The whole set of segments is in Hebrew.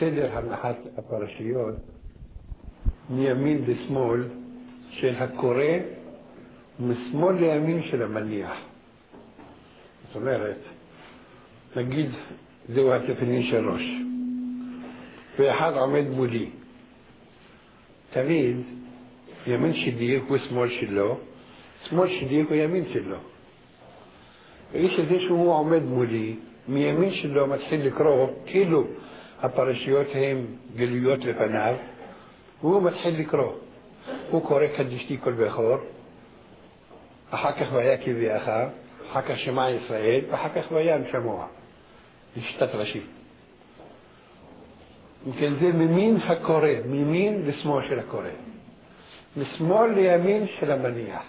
סדר הנחת הפרשיות מימין לשמאל של הקורא ומשמאל לימין של המניח. זאת אומרת, נגיד זהו התפילין של ראש ואחד עומד מולי, תמיד ימין שלי הוא שמאל שלו, שמאל שלי הוא ימין שלו. האיש הזה שהוא עומד מולי, מימין שלו מתחיל לקרוא כאילו הפרשיות הן גלויות לפניו, והוא מתחיל לקרוא. הוא קורא קדשתי כל בכור, אחר כך והיה כביאך, אחר כך שמע ישראל, ואחר כך והיה שמוע. לשתת ראשי. אם כן, זה ממין הקורא, ממין לשמאל של הקורא. משמאל לימין של המניח.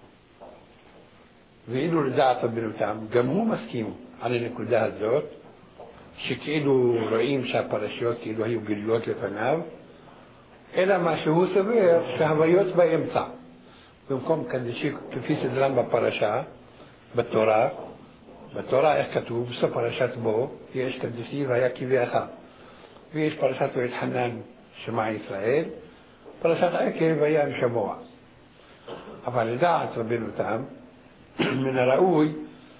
ואילו לדעת רבנותם, גם הוא מסכים על הנקודה הזאת, שכאילו רואים שהפרשיות כאילו היו גלויות לפניו, אלא מה שהוא סובר שההוויות באמצע. במקום קדשי כפי סדרם בפרשה, בתורה איך כתוב, בסוף פרשת בו, יש קדשי והיה כביאך. ויש פרשת ויתחנן שמע ישראל, פרשת עקב היה שמוע. אבל לדעת רבנותם, מן הראוי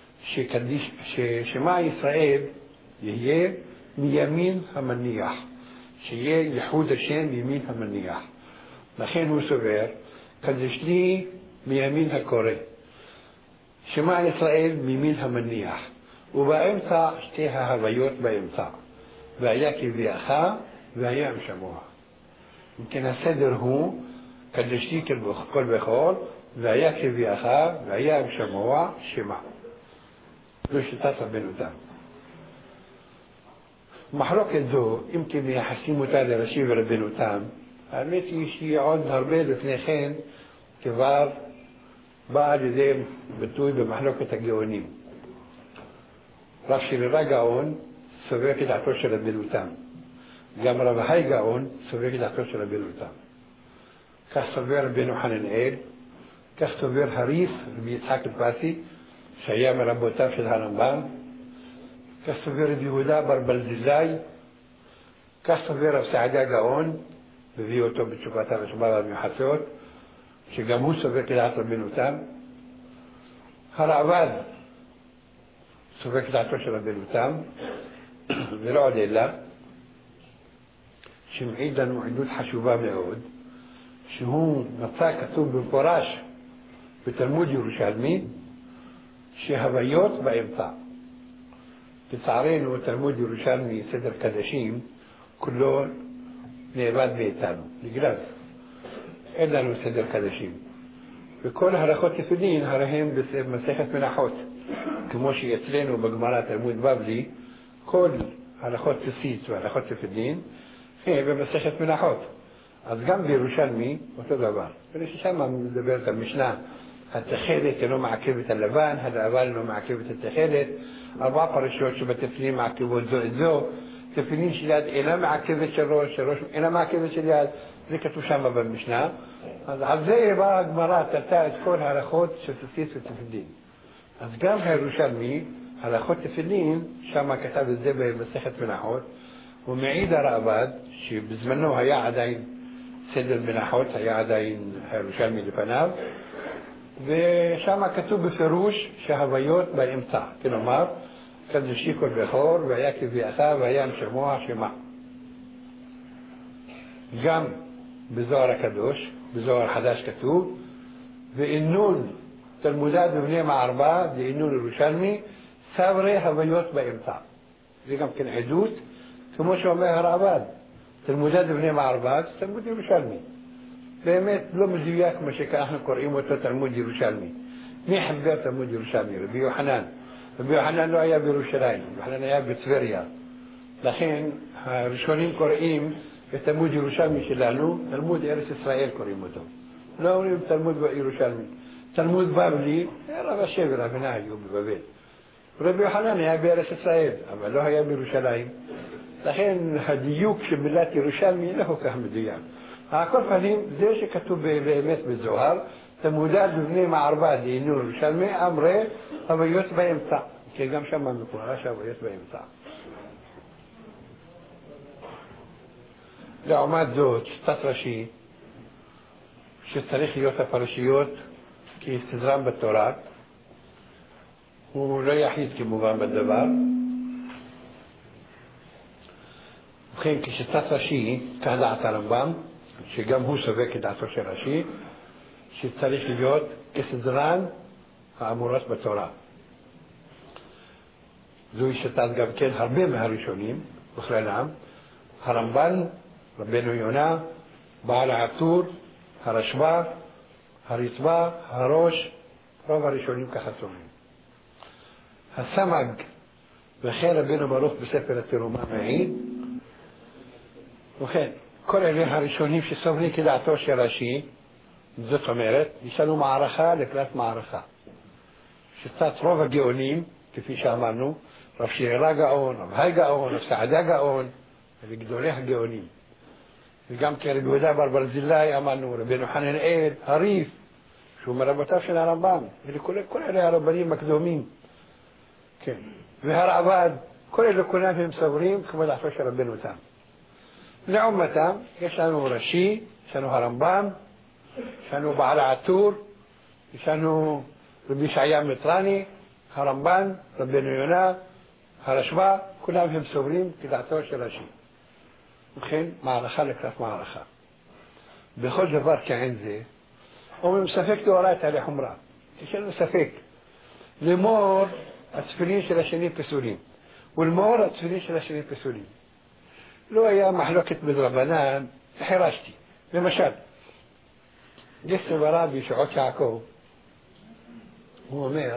ששמע ישראל יהיה מימין המניח, שיהיה ייחוד השם ימין המניח. לכן הוא סובר, קדש לי מימין הקורא, שמע ישראל מימין המניח, ובאמצע שתי ההוויות באמצע, והיה כביאך והיה שמוע. אם כן הסדר הוא, קדש לי כל בכור, והיה כביאך והיה שמוע שמע. זו שיטת רבנותם. מחלוקת זו, אם כי מייחסים אותה לראשי ורבנותם, האמת היא שהיא עוד הרבה לפני כן כבר באה על ידי ביטוי במחלוקת הגאונים. רב שלרה גאון סובר כדעתו של רבנותם. גם רב חי גאון סובר כדעתו של רבנותם. כך סובר רבנו חננאל, כך סובר הריף רבי יצחק אלפסי, שהיה מרבותיו של הרמב"ם, כך סובר רבי יהודה בר ברזילי, כך סובר רב סעדיה גאון, מביא אותו בתשובתיו השבע והמיוחסות, שגם הוא סובר כדעת רבנותם. הרעב"ד סובר כדעתו של רבנותם, ולא עוד אלא, שמעיד לנו עדות חשובה מאוד, שהוא מצא כתוב במפורש בתלמוד ירושלמי, שהוויות באמצע. לצערנו, תלמוד ירושלמי, סדר קדשים, כולו נאבד מאיתנו, בגלל אין לנו סדר קדשים. וכל הלכות תפילין הרי הם במסכת מנחות, כמו שאצלנו בגמרא תלמוד בבלי, כל הלכות תסיס והלכות תפילין הם במסכת מנחות. אז גם בירושלמי אותו דבר. ולשם מדברת המשנה, התכלת אינו מעכב את הלבן, הלבן אינו מעכב את התכלת, 4 פרשיות שבתפילין מעכבות זו את זו, תפילין של יד אינה מעכבת של ראש, של ראש אינה מעכבת של יד, זה כתוב שם במשנה. אז על זה באה הגמרא, תלתה את כל ההלכות של תסיס ותפילין. אז גם הירושלמי, הלכות תפילין, שם כתב את זה במסכת מנחות, ומעיד הרעב"ד שבזמנו היה עדיין סדר מנחות, היה עדיין הירושלמי לפניו, ושם כתוב בפירוש שההוויות באמצע, כלומר, קדשי כל בכור והיה כביאך והיה שמוע שמע. גם בזוהר הקדוש, בזוהר חדש כתוב, ואינון תלמודת בבני מערבה, ואינון ירושלמי, סברי הוויות באמצע. זה גם כן עדות, כמו שאומר הרעב"ד, תלמודת בבני מערבה, תלמוד ירושלמי. באמת לא מדויק מה שאנחנו קוראים אותו תלמוד ירושלמי. מי חבר תלמוד ירושלמי? רבי יוחנן. רבי יוחנן לא היה בירושלים, רבי יוחנן היה בטבריה. לכן הראשונים קוראים את תלמוד ירושלמי שלנו, תלמוד ארץ ישראל קוראים אותו. לא אומרים תלמוד ירושלמי. תלמוד בבלי, רב אשר ורבנה היו בבבל. רבי יוחנן היה בארץ ישראל, אבל לא היה בירושלים. לכן הדיוק של מילת ירושלמי לא כל כך מדויק. כל פנים, זה שכתוב באמת בזוהר, תלמודת בבני מערבה דהיינו ירושלמי, אמרי הוויות באמצע. כי גם שם מפורש הוויות באמצע. לעומת זאת, שיטת רש"י, שצריך להיות הפרשיות כסדרן בתורה, הוא לא יחיד כמובן בדבר. ובכן, כשיטת רש"י, כך דעת הרמב"ם, שגם הוא סובק את דעתו של רש"י, שצריך להיות כסדרן האמורות בתורה. זוהי שיטת גם כן הרבה מהראשונים, בכללם, הרמב"ן, רבנו יונה, בעל העטור, הרשב"א, הרצב"א, הראש, רוב הראשונים ככה סוברים. הסמ"ג וכן רבנו ברוך בספר התרומה מעיד. וכן, כל אלה הראשונים שסוברים כדעתו של רש"י, זאת אומרת, יש לנו מערכה לקראת מערכה. שיטת רוב הגאונים, כפי שאמרנו, רב שירה גאון, רב היי גאון, רב סעדה גאון, וגדולי הגאונים. וגם כרב יהודה בר ברזילי אמרנו, רבנו חננאל, הריף, שהוא מרבותיו של הרמב"ם, וכל אלה הרבנים הקדומים. כן. והרעב"ד, כל אלה כולם הם סוברים כמו דעתו של רבנו תם. לעומתם, יש לנו רש"י, יש לנו הרמב"ם, יש לנו בעל העטור, יש לנו רבי ישעיה מטרני, הרמב"ן, רבנו יונה, הרשב"א, כולם הם סוברים כדעתו של רש"י. ובכן, מערכה לקראת מערכה. בכל דבר כעין זה, אומרים ספק דאורייתא לחומרא. יש לנו ספק. לאמור התפילין של השני פסולים, ולאמור התפילין של השני פסולים. לא היה מחלוקת בדרבנן, חירשתי. למשל, יש סברה בישועות יעקב, הוא אומר,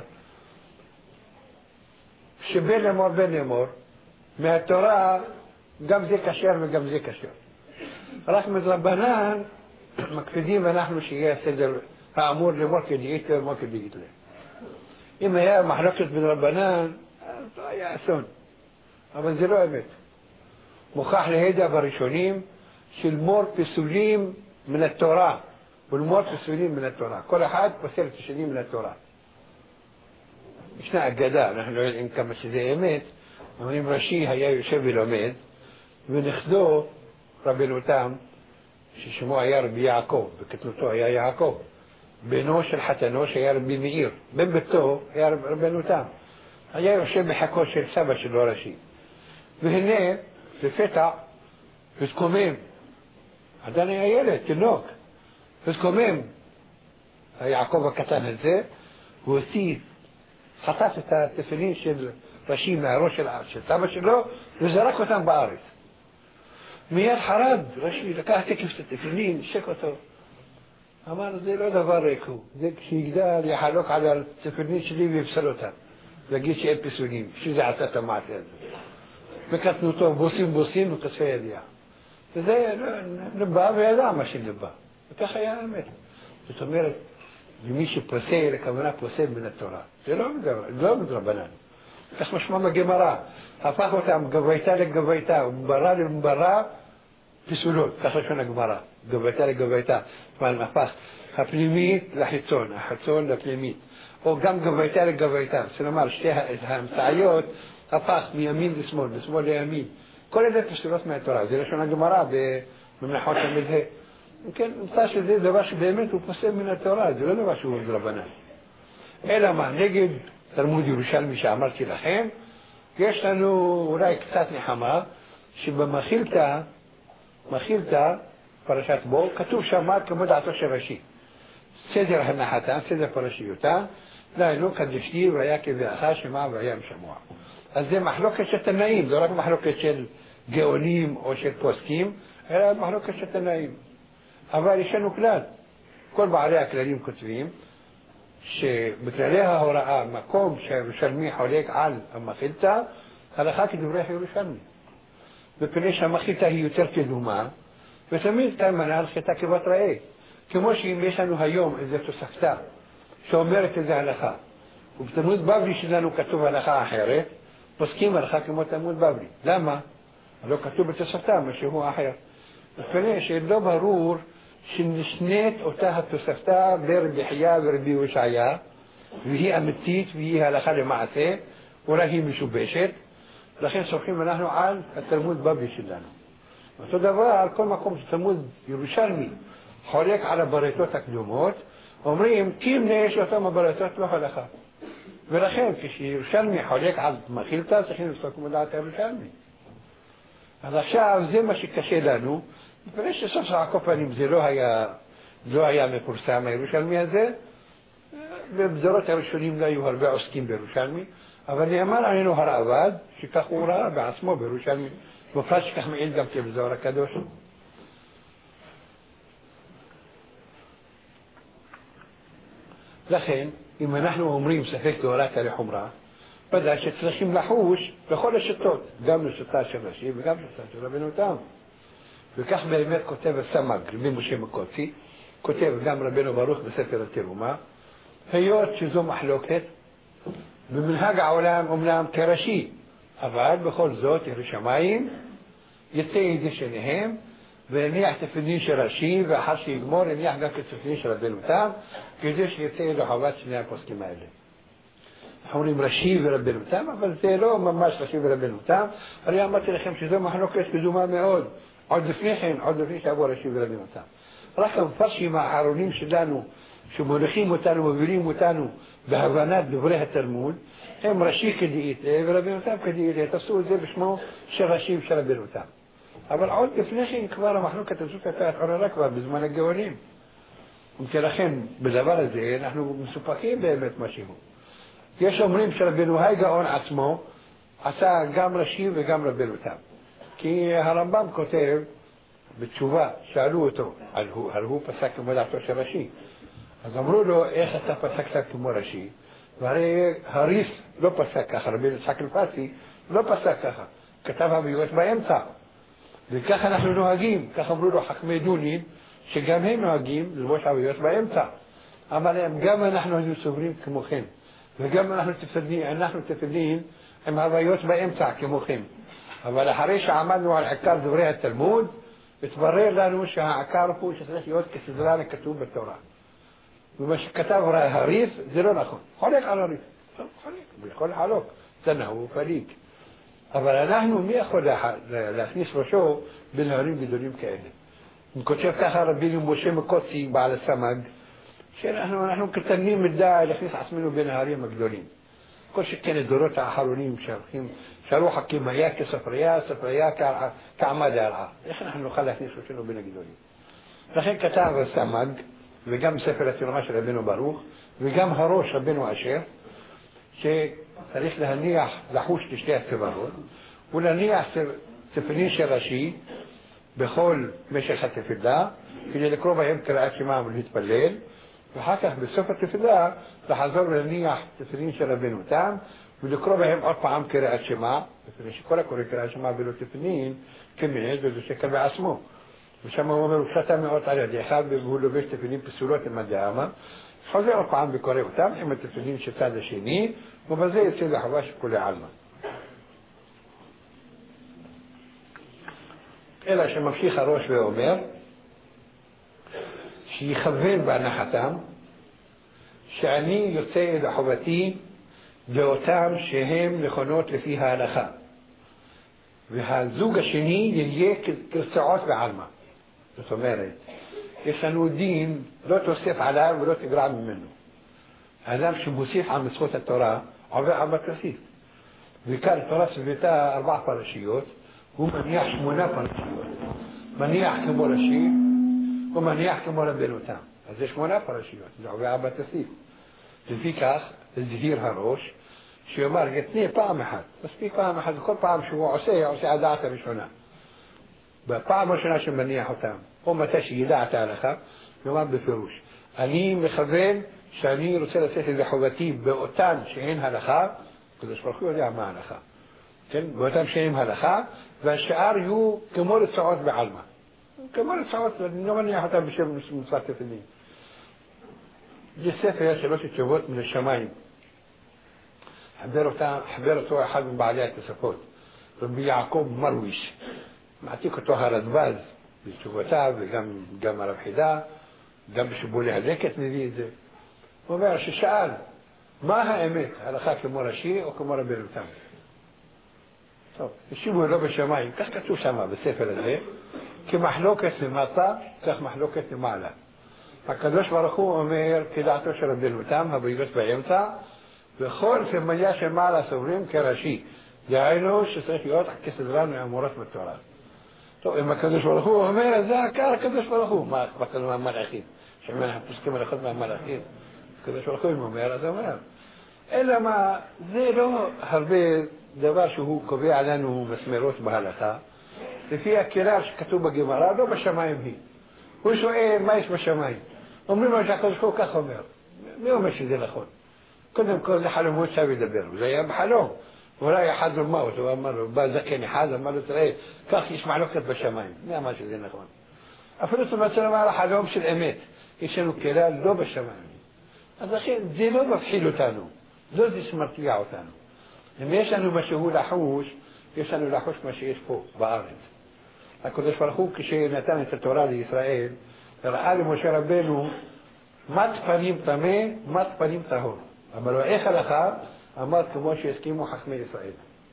שבין לאמור בין לאמור, מהתורה גם זה כשר וגם זה כשר. רק מדרבנן מקפידים אנחנו שיהיה סדר האמור לאמור כדאית לאמור כדאית לה. אם היה מחלוקת בדרבנן, אז לא היה אסון. אבל זה לא אמת. מוכח להידע בראשונים של מור פסולים מן התורה, ולמור פסולים מן התורה. כל אחד פוסל את השני מן התורה. ישנה אגדה, אנחנו לא יודעים כמה שזה אמת, אומרים רש"י היה יושב ולומד, ונכדו רבנו תם, ששמו היה רבי יעקב, בקטנותו היה יעקב, בנו של חתנו שהיה רבי מאיר, בן ביתו היה רבנו תם, היה יושב בחכו של סבא שלו רש"י, והנה לפתע התקומם, עדיין היה ילד, תינוק, התקומם יעקב הקטן הזה, והוציא, חטף את התפילין של רש"י מהראש של סבא שלו וזרק אותם בארץ. מיד חרד, רש"י לקח תקף את התפילין, שק אותו. אמר, זה לא דבר ריק הוא, זה כשיגדל יחלוק על התפילין שלי ויפסל אותם. להגיד שאין פסולים, שזה עשה את המעשה הזה. בקטנותו בוסים וכספי ידיעה. וזה נבא וידע מה שנבא. וכך היה האמת. זאת אומרת, ומי שפוסל, הכוונה פוסל מן התורה. זה לא מדרבנן. כך משמע בגמרא. הפך אותם גבייתה לגבייתה, ומברא למברא פסולות. כך לשון הגמרא. גבייתה לגבייתה. כלומר, הפך הפנימית לחיצון, החיצון לפנימית. או גם גבייתה לגבייתה. כלומר, שתי האמצעיות הפך מימין לשמאל, משמאל לימין. כל אלה פסולות מהתורה. זה לשון הגמרא בממלכות המלווה. כן, נמצא שזה דבר שבאמת הוא פוסל מן התורה, זה לא דבר שהוא מדרבנן. אלא מה, נגד תלמוד ירושלמי שאמרתי לכם, יש לנו אולי קצת נחמה, שבמחילתא, פרשת בו, כתוב שם כמו דעתו של רש"י. סדר הנחתה, סדר פרשיותה, דהיינו קדשתי והיה כבאך שמע והיה משמוע. אז זה מחלוקת של תנאים, זה לא רק מחלוקת של גאונים או של פוסקים, אלא מחלוקת של תנאים. אבל יש לנו כלל, כל בעלי הכללים כותבים שבכללי ההוראה, מקום שהירושלמי חולק על המחילתא, הלכה כדברי הירושלמי. בפני שהמחילתא היא יותר קדומה, ותמיד כאן מנה הלכתה כבת ראה. כמו שאם יש לנו היום איזו תוספתא שאומרת איזו הלכה, ובתלמוד בבלי שלנו כתוב הלכה אחרת, פוסקים הלכה כמו תלמוד בבלי. למה? לא כתוב בתוספתא משהו אחר. בפני שלא ברור שנשנית אותה התוספתא ברבי חייא ורבי ישעיה, והיא אמיתית והיא הלכה למעשה, אולי היא משובשת, לכן סומכים אנחנו על התלמוד בבלי שלנו. אותו דבר על כל מקום שצמוד ירושלמי חולק על הברייתות הקדומות, אומרים תמנה יש אותם הברייתות לא הלכה. ולכן כשירושלמי חולק על מחילתא צריכים לפסוק מדעת הירושלמי. אז עכשיו זה מה שקשה לנו, מפני שסוף על כל פנים זה לא היה מפורסם הירושלמי הזה, ובדורות הראשונים לא היו הרבה עוסקים בירושלמי, אבל נאמר עלינו הרעב"ד שכך הוא ראה בעצמו בירושלמי, בפרט שכך מעיד גם בזוהר הקדוש. לכן, אם אנחנו אומרים ספק דאורייתא לחומרא, ודאי שצריכים לחוש בכל השיטות, גם לשיטה של רש"י וגם לשיטה של רבנו תם. וכך באמת כותב הסמ"ג, רבי משה מקוצי, כותב גם רבנו ברוך בספר התרומה, היות שזו מחלוקת, במנהג העולם אומנם כרש"י, אבל בכל זאת ירא שמיים, יצא ידי שניהם, והניח תפילין של רש"י, ואחר שיגמור הניח גם כתפילין של רבנו תם, כדי שיצא ידי חובת שני הפוסקים האלה. אנחנו אומרים רש"י ורבנו תם, אבל זה לא ממש רש"י ורבנו תם, הרי אמרתי לכם שזו מחלוקת קדומה מאוד, עוד לפני כן, עוד לפני שעבור רש"י ורבנו תם. רק המפרשים האחרונים שלנו, שמוליכים אותנו, מובילים אותנו בהבנת דברי התלמוד, הם רש"י כדאיתא ורבנו תם כדאיתא, תפסו את זה בשמו של רש"י ושל רבנו תם. אבל עוד לפני כן כבר המחלוקת הזאת הייתה התעוררה כבר בזמן הגאונים. ולכן בדבר הזה אנחנו מסופקים באמת משהו. יש אומרים שרבנו היי גאון עצמו עשה גם רש"י וגם רבנו תם. כי הרמב"ם כותב בתשובה, שאלו אותו, על הוא פסק כמו דעתו של רש"י. אז אמרו לו, איך אתה פסקת כמו רש"י? והרי הריף לא פסק ככה, רבי יצחק אלפסי לא פסק ככה. כתב המיעוט באמצע. וכך אנחנו נוהגים, כך אמרו לו חכמי דונין, שגם הם נוהגים ללבוש המיעוט באמצע. אמר להם, גם אנחנו היינו סוברים כמוכם. וגם אנחנו תפילין עם המיעוט באמצע כמוכם. אבל אחרי שעמדנו על עיקר דברי התלמוד, התברר לנו שהעיקר הוא שצריך להיות כסדרה לכתוב בתורה. ומה שכתב הריף זה לא נכון. חולק על הריף. חולק, בכל חלוק. זה נהוג פליג. אבל אנחנו, מי יכול להכניס ראשו בין הרים גדולים כאלה? הוא כותב ככה רבי משה מקוצי בעל הסמ"ג, שאנחנו קטנים מדי להכניס עצמנו בין ההרים הגדולים. כל שכן הדורות האחרונים שהלכו חכים היה כספריה, ספריה כעמד הערעה. איך אנחנו נוכל להכניס ראשנו בין הגדולים? לכן כתב הסמ"ג, וגם ספר התרומה של רבנו ברוך, וגם הראש רבנו אשר, שצריך להניח, לחוש לשתי הסברות, ולהניח תפילין של רש"י בכל משך התפילה, כדי לקרוא בהם קריאת שמע ולהתפלל, ואחר כך בסוף התפילה לחזור ולהניח תפילין של רבנו תם, ולקרוא בהם עוד פעם קריאת שמע, לפני שכל הקורא קריאת שמע ולא תפילין, כמעט וזה שקל בעצמו. ושם הוא אומר, ופשטה מאות על ידיך, והוא לובש תפילין פסולות עם הדאמה, חוזר עוד פעם וקורא אותם עם התפילין שצד השני, ובזה יוצא לחובה שכולי עלמא. אלא שממשיך הראש ואומר, שיכוון בהנחתם, שאני יוצא לחובתי לאותם שהם נכונות לפי ההלכה. והזוג השני יהיה כרצועות בעלמא. זאת אומרת, יש לנו דין, לא תוסיף עליו ולא תגרע ממנו. האדם שמוסיף על מצוות התורה, עובר על בתוסיף. וכאן תורה סביבתה 4 פרשיות, הוא מניח 8 פרשיות. מניח כמו רש"י, ומניח כמו רבנו תם. אז זה 8 פרשיות, זה עובר על בתוסיף. לפי כך, הזהיר הראש, שיאמר, יתנה פעם אחת. מספיק פעם אחת, וכל פעם שהוא עושה הדעת הראשונה. בפעם הראשונה שמניח אותם, או מתי שידע את ההלכה, יאמר בפירוש, אני מכוון שאני רוצה לצאת את חובתי באותן שאין הלכה, הקדוש ברוך הוא יודע מה ההלכה, כן? באותן שאין הלכה, והשאר יהיו כמו רצועות בעלמא. כמו רצועות, אני לא מניח אותם בשם מצוות תפילין. זה ספר 3 תשובות מן השמיים. חבר אותו אחד מבעלי התוספות, רבי יעקב מרוויש. מעתיק אותו הרדב"ז בתשובותיו, וגם הרב חידה, גם בשיבולי הלקט מביא את זה. הוא אומר ששאל, מה האמת, הלכה כמו רש"י או כמו רבנו תם? טוב, ישיבו לא בשמיים, כך כתוב שם בספר הזה, כמחלוקת למטה, כך מחלוקת למעלה. הקדוש ברוך הוא אומר, כדעתו של רבנו תם, הבריות באמצע, וכל סמליה של מעלה סוברים כראשי. דהיינו שצריך להיות כסדרן מהמורות בתורה. טוב, אם הקדוש ברוך הוא אומר, זה הקר הקדוש ברוך הוא. מה אכפת לנו מהמלאכים? שאנחנו פוסקים הלכות מהמלאכים. הקדוש ברוך הוא אומר, אז אומר. אלא מה, זה לא הרבה דבר שהוא קובע לנו מסמרות בהלכה. לפי הכלל שכתוב בגמרא, לא בשמיים היא. הוא שואל, מה יש בשמיים? אומרים לו שהקדוש ברוך הוא כך אומר. מי אומר שזה נכון? קודם כל זה חלומות שם ידבר, זה היה בחלום. אולי אחד רמה אותו, הוא אמר לו, בא זקן אחד, אמר לו, תראה, כך יש מחלוקת בשמיים. מי אמר שזה נכון? אפילו זאת אומרת, אמר החלום של אמת. יש לנו כלל לא בשמיים. אז לכן, זה לא מפחיד אותנו. לא זה שמרתיע אותנו. אם יש לנו משהו לחוש, יש לנו לחוש מה שיש פה בארץ. הקדוש ברוך הוא כשנתן את התורה לישראל, ראה למשה רבנו מת פנים טמא, מת פנים טהור. אמר לו, איך הלכה? אמר כמו שהסכימו חכמי ישראל.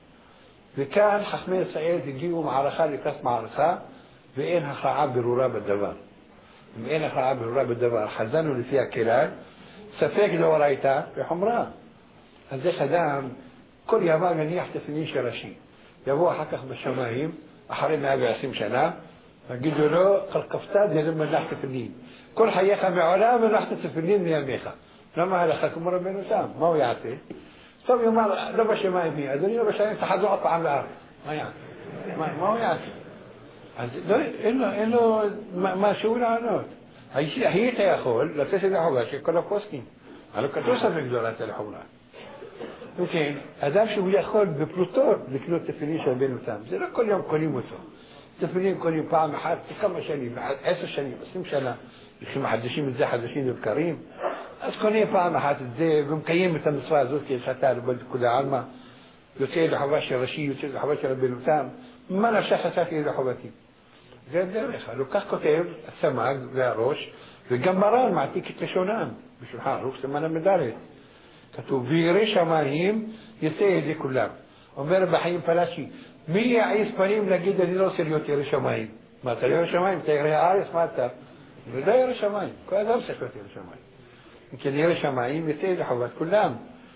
וכאן חכמי ישראל הגיעו מערכה לקראת מערכה, ואין הכרעה ברורה בדבר. אם אין הכרעה ברורה בדבר, חזנו לפי הכלל, ספק דאורייתא וחומרה. אז איך אדם, כל ימה מניח תפילין של ראשי. יבוא אחר כך בשמיים, אחרי 120 שנה, יגידו לו, קלקפתא דהלם מניח תפילין. כל חייך מעולם מניח תפילין מימיך. למה הלכה כמו רבנו תם? מה הוא יעשה? טוב יאמר, לא בשמיים היא, אדוני לא בשמיים, תחזור עוד פעם לארץ. מה יעשה? מה הוא יעשה? אז אין לו משהו לענות. היית יכול לתת את החובה של כל הפוסקים. הלא כתוב ספק גדולת לחומרה. וכן, אדם שהוא יכול בפרוטות לקנות תפילין של רבנו תם. זה לא כל יום קונים אותו. תפילין קונים פעם אחת, כמה שנים, 10 שנים, 20 שנה. לכם מחדשים את זה חדשים לבקרים. אז קונה פעם אחת את זה, ומקיים את המצווה הזאת כהלכתה לכולי עלמא. יוצא לחובה של ראשי, יוצא לחובה של רבנו תם. מה נפשך עשיתי לחובתי? זה הדרך. הלוא כך כותב הסמ"ג והראש, וגם מרן מעתיק את לשונם. בשולחן ערוך סימן המדלת. כתוב, וירא שמיים יצא ידי כולם. אומר בחיים פלאשי, מי יעיז פנים להגיד אני לא רוצה להיות ירא שמיים? מה אתה ירא שמיים? אתה ירא הארץ? מה אתה? ולא ירא שמיים. כל אדם צריך להיות ירא שמיים. וכן ירא שמיים יצא ידי חובת כולם.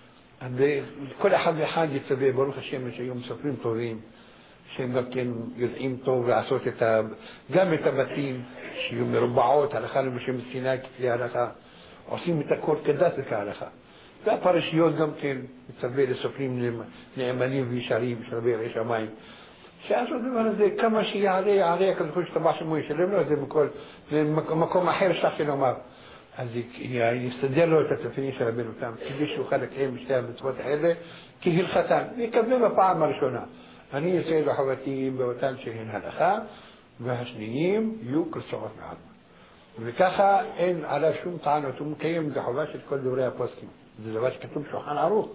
כל אחד ואחד יצווה, ברוך השם, שהיו מספרים טובים, שהם גם כן יודעים טוב לעשות גם את הבתים, שיהיו מרובעות, הלכה למשה מסיני כפי ההלכה, עושים את הכל כדת וכהלכה. והפרשיות גם כן מצווה לסופרים נאמנים וישרים של רבי ירא שמיים. שעשו דבר הזה, כמה שיעלה, הקדוש ברוך הוא שטבע שמו ישלם לו את זה במקום אחר שכח לומר. אז יסדר לו את התפילין של רבנו תם, כדי שיוכל לקיים בשתי המצוות האלה כהלכתן, ויקבל בפעם הראשונה. אני יוצא לחובתי באותן שהן הלכה, והשניים יהיו כרצועות מעלמא. וככה אין עליו שום טענות, הוא מקיים את החובה של כל דברי הפוסקים. זה דבר שכתוב בשולחן ערוך.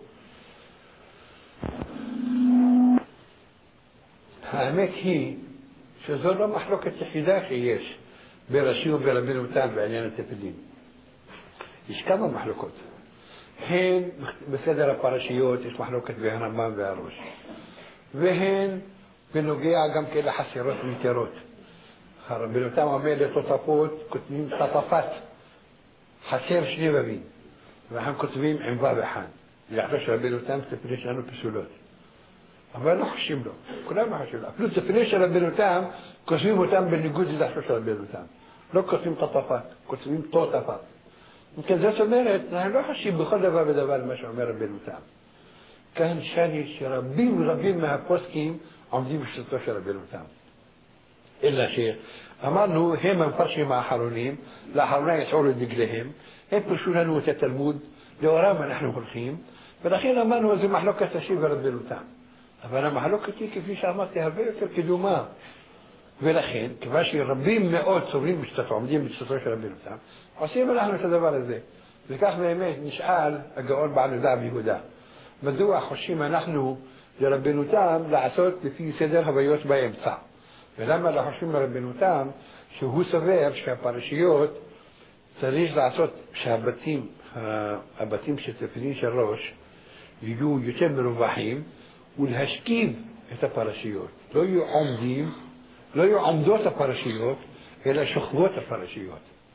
האמת היא שזו לא מחלוקת יחידה שיש ברש"י וברבנו תם בעניין התפילין. יש כמה מחלוקות. הן בסדר הפרשיות, יש מחלוקת בין הרמב"ם והראש. והן בנוגע גם כן לחסרות ומתירות. רבנו תם אומר לתותפות, כותבים תתפת, חסר 2 בבים. ואנחנו כותבים עם ו' אחד. לאחר שרבנו תם תפילין שלנו פסולות. אבל לא חושבים לו, כולם לא חושבים לו. אפילו תפילין של רבנו תם, כותבים אותם בניגוד לדעתו של רבנו תם. לא כותבים תתפת, כותבים תותפת. וכן זאת אומרת, אנחנו לא חושבים בכל דבר ודבר למה שאומר רבנו תם. כאן שאני שרבים מהפוסקים עומדים בשלטו של רבנו תם. אלא שאמרנו, הם המפרשים האחרונים, לאחרונה יצאו לדגליהם, הם פרשו לנו את התלמוד, לאורם אנחנו הולכים, ולכן אמרנו, זה מחלוקת ראשי ורבנו תם. אבל המחלוקת היא, כפי שאמרתי, הרבה יותר קדומה. ולכן, כיוון שרבים מאוד סובלים בשלטו, עומדים בשלטו של רבנו תם, עושים אנחנו את הדבר הזה. וכך באמת נשאל הגאון בעל יהודה ביהודה. מדוע חושבים אנחנו לרבנו תם לעשות לפי סדר הוויות באמצע? ולמה לא חושבים לרבנו תם שהוא סבר שהפרשיות צריך לעשות שהבתים של תפילין של ראש יהיו יותר מרווחים ולהשכיב את הפרשיות. לא יהיו עומדות הפרשיות, אלא שוכבות הפרשיות.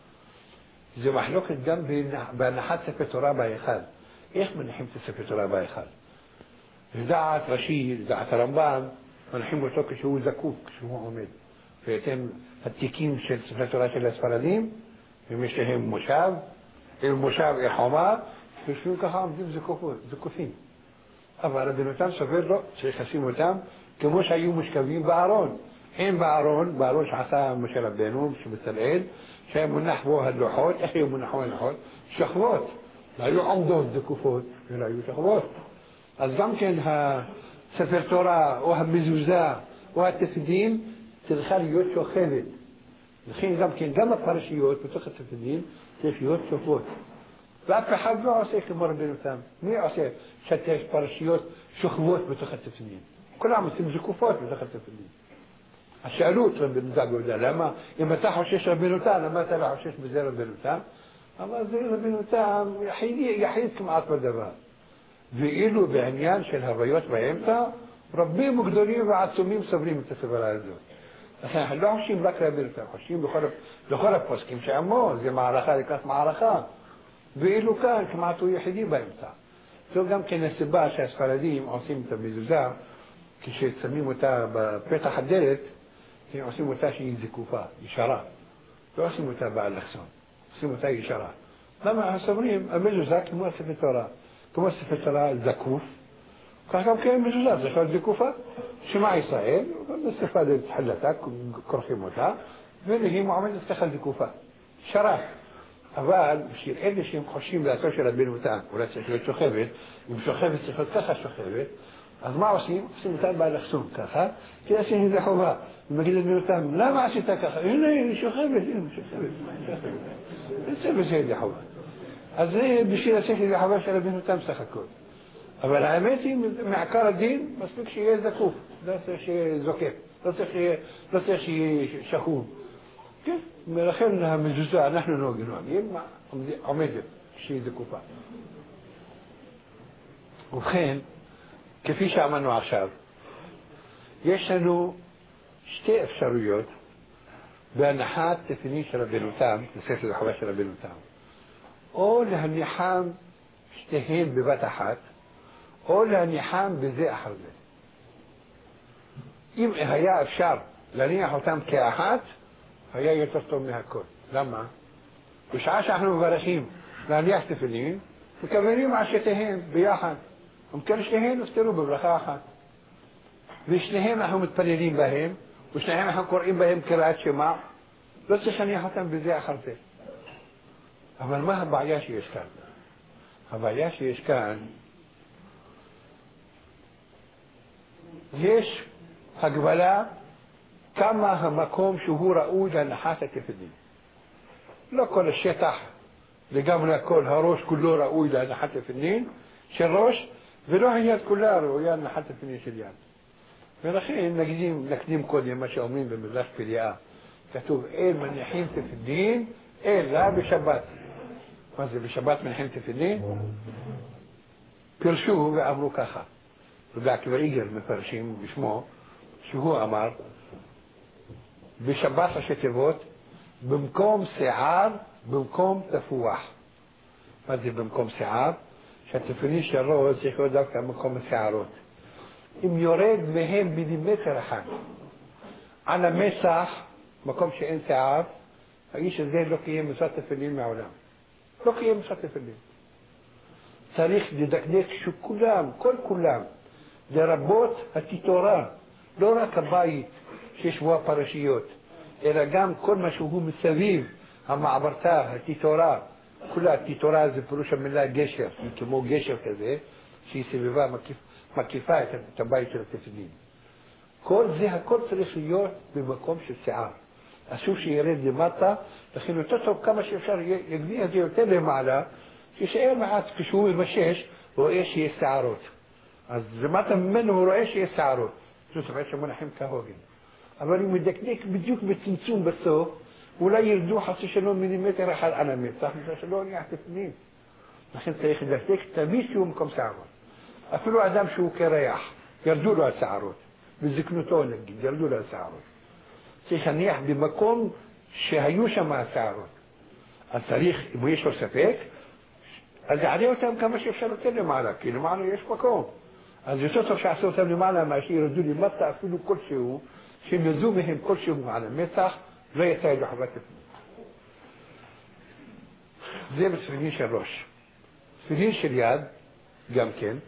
זה מחלוקת גם בהנחת ספר תורה בהיכל. איך מניחים את ספר תורה בהיכל? לדעת רש"י, לדעת הרמב"ם, מניחים אותו כשהוא זקוף, כשהוא עומד. ואתם התיקים של ספר תורה של הספרדים, הם יש להם מושב, מושב חומה, ויושבים ככה עומדים זקופים. אבל רבנותם סובר לו, צריך לשים אותם כמו שהיו מושכבים בארון. הם בארון שעשה משה רבנו, שבצלאל, שהיה מונח בו הלוחות. איך היו מונחו הלוחות? שכבות. לא היו עומדות זקופות, אלא היו שכבות. אז גם כן הספר תורה, או המזוזה, או התפקידים, צריכה להיות שוכבת. לכן גם כן, גם הפרשיות בתוך התפקידים, צריך להיות שוכבות. ואף אחד לא עושה כמו רבנותם. מי עושה שיש פרשיות שוכבות בתוך התפקידים? כולם עושים זקופות בתוך התפקידים. אז שאלו את רבנו זגודה, למה? אם אתה חושש רבנותם, למה אתה לא חושש בזה רבנותם? אבל זה רבנותם יחיד כמעט בדבר. ואילו בעניין של הוויות באמצע, רבים וגדולים ועצומים סובלים את הסברה הזאת. לכן אנחנו לא חושבים רק רבנותם, חושבים לכל הפוסקים שעמו, זה מערכה לקראת מערכה. ואילו כאן כמעט הוא יחידי באמצע. זו גם כן הסיבה שהספרדים עושים את המזוזה, כששמים אותה בפתח הדלת, הם עושים אותה שהיא זקופה, ישרה. לא עושים אותה באלכסון, עושים אותה ישרה. למה הסוברים, המזוזה כמו ספר תורה. כמו ספר תורה זקוף, כך גם כן מזוזה, זה יכול זקופה. שמע ישראל, בספר תחילתה, כורכים אותה, והיא מעומדת ככה זקופה, ישרה. אבל בשביל אלה שהם חושבים לעשות של רבנותם, אולי צריך להיות שוכבת, אם שוכבת צריך להיות ככה שוכבת, אז מה עושים? עושים אותה באלכסון ככה, כי עושים את זה חובה. ומגיד רבנותם, למה עשית ככה? הנה, היא שוכבת, זה בסדר זה חובה. אז זה בשביל לעשות את זה חובה של רבנותם סך הכל. אבל האמת היא, מעקר הדין, מספיק שיהיה זקוף, לא צריך שיהיה זוקף, לא צריך שיהיה שכוב. כן, ולכן המזוזה, אנחנו נוהגים, עומדת כשהיא זקופה. ובכן, כפי שאמרנו עכשיו, יש לנו שתי אפשרויות בהנחת תפילין של רבנותם, לספר החובה של רבנותם. או להניחם שתיהן בבת אחת, או להניחם בזה אחר זה. אם היה אפשר להניח אותם כאחת, היה יותר טוב מהכל. למה? בשעה שאנחנו מברכים להניח תפילין, מכוונים על שתיהן ביחד. ומכן שתיהן נפטרו בברכה אחת. ושניהם אנחנו מתפללים בהם, ושניהם אנחנו קוראים בהם קריאת שמע, לא צריך להניח אותם בזה אחר זה. אבל מה הבעיה שיש כאן? הבעיה שיש כאן, יש הגבלה כמה המקום שהוא ראוי להנחת התפילין. לא כל השטח, לגמרי הכל, הראש כולו ראוי להנחת תפילין של ראש, ולא היד כולה ראויה להנחת תפילין של יד. ולכן נקדים קודם מה שאומרים במדרש פליאה. כתוב, אין מניחים תפילין אלא בשבת. מה זה, בשבת מניחים תפילין? פרשו ואמרו ככה. רבי עקיבא איגר מפרשים בשמו, שהוא אמר, בשבת ראשי תיבות, במקום שיער, במקום תפוח. מה זה במקום שיער? שהתפילין של ראש צריך להיות דווקא במקום השערות. אם יורד מהם מילימטר אחד על המסך, מקום שאין שיער, האיש הזה לא קיים מצוות תפילין מעולם. לא קיים מצוות תפילין. צריך לדקדק שכולם, כולם, לרבות התיתורה, לא רק הבית שיש בו הפרשיות, אלא גם כל מה שהוא מסביב, המעברתה, התיתורה, כולה, התיתורה זה פירוש המילה גשר, כמו גשר כזה, שהיא סביבה מקיפה את הבית של התפילין. כל זה, הכל צריך להיות במקום של שיער. אסור שירד למטה, לכן יותר טוב כמה שאפשר יגביה את זה יותר למעלה, שישאר מעט כשהוא מבשש, רואה שיש שערות. אז למטה ממנו הוא רואה שיש שערות. זאת אומרת שמונחים כהוגן. אבל אם מדקדק בדיוק בצמצום בסוף, אולי ירדו חצי שלום מילימטר אחד על המצח, שלא נהיה תפילין. לכן צריך לדקדק תמיד שהוא מקום שערות. אפילו אדם שהוא קרח, ירדו לו השערות. בזקנותו נגיד, ירדו לו השערות. צריך להניח במקום שהיו שם השערות. אז צריך, אם יש לו ספק, אז יעלה אותם כמה שאפשר יותר למעלה, כי למעלה יש מקום. אז יותר טוב שעשו אותם למעלה, מה שירדו למטה אפילו כלשהו, שנזו מהם כלשהו על המצח, לא יצא ידו חוות תפנין. זה בספינין של ראש. ספינין של יד, גם כן,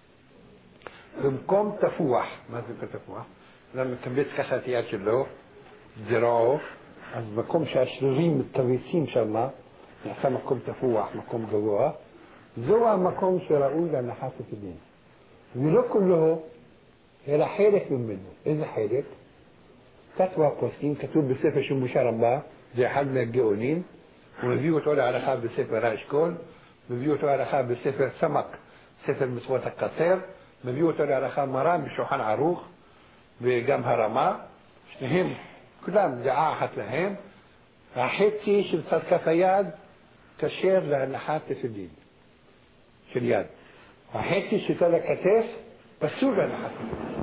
במקום תפוח, מה זה במקום תפוח? למה מקבץ ככה את היד שלו, זרעו, אז מקום שהשרירים מתכווצים שם, נעשה מקום תפוח, מקום גבוה, זהו המקום שראוי להנחת תפילין. ולא כולו, אלא חלק ממנו. איזה חלק? כתבו הפוסקים, כתוב בספר של משה רבה, זה אחד מהגאונים, הוא מביא אותו להלכה בספר האשכול, מביא אותו להלכה בספר סמק, ספר מצוות הקצר, מביא אותו להלכה מרן בשולחן ערוך, וגם הרמה, שניהם, כולם דעה אחת להם, החצי של צד כף היד כשר להנחת תפילין של יד. החצי של צד הכתף פסול להנחת תפילין.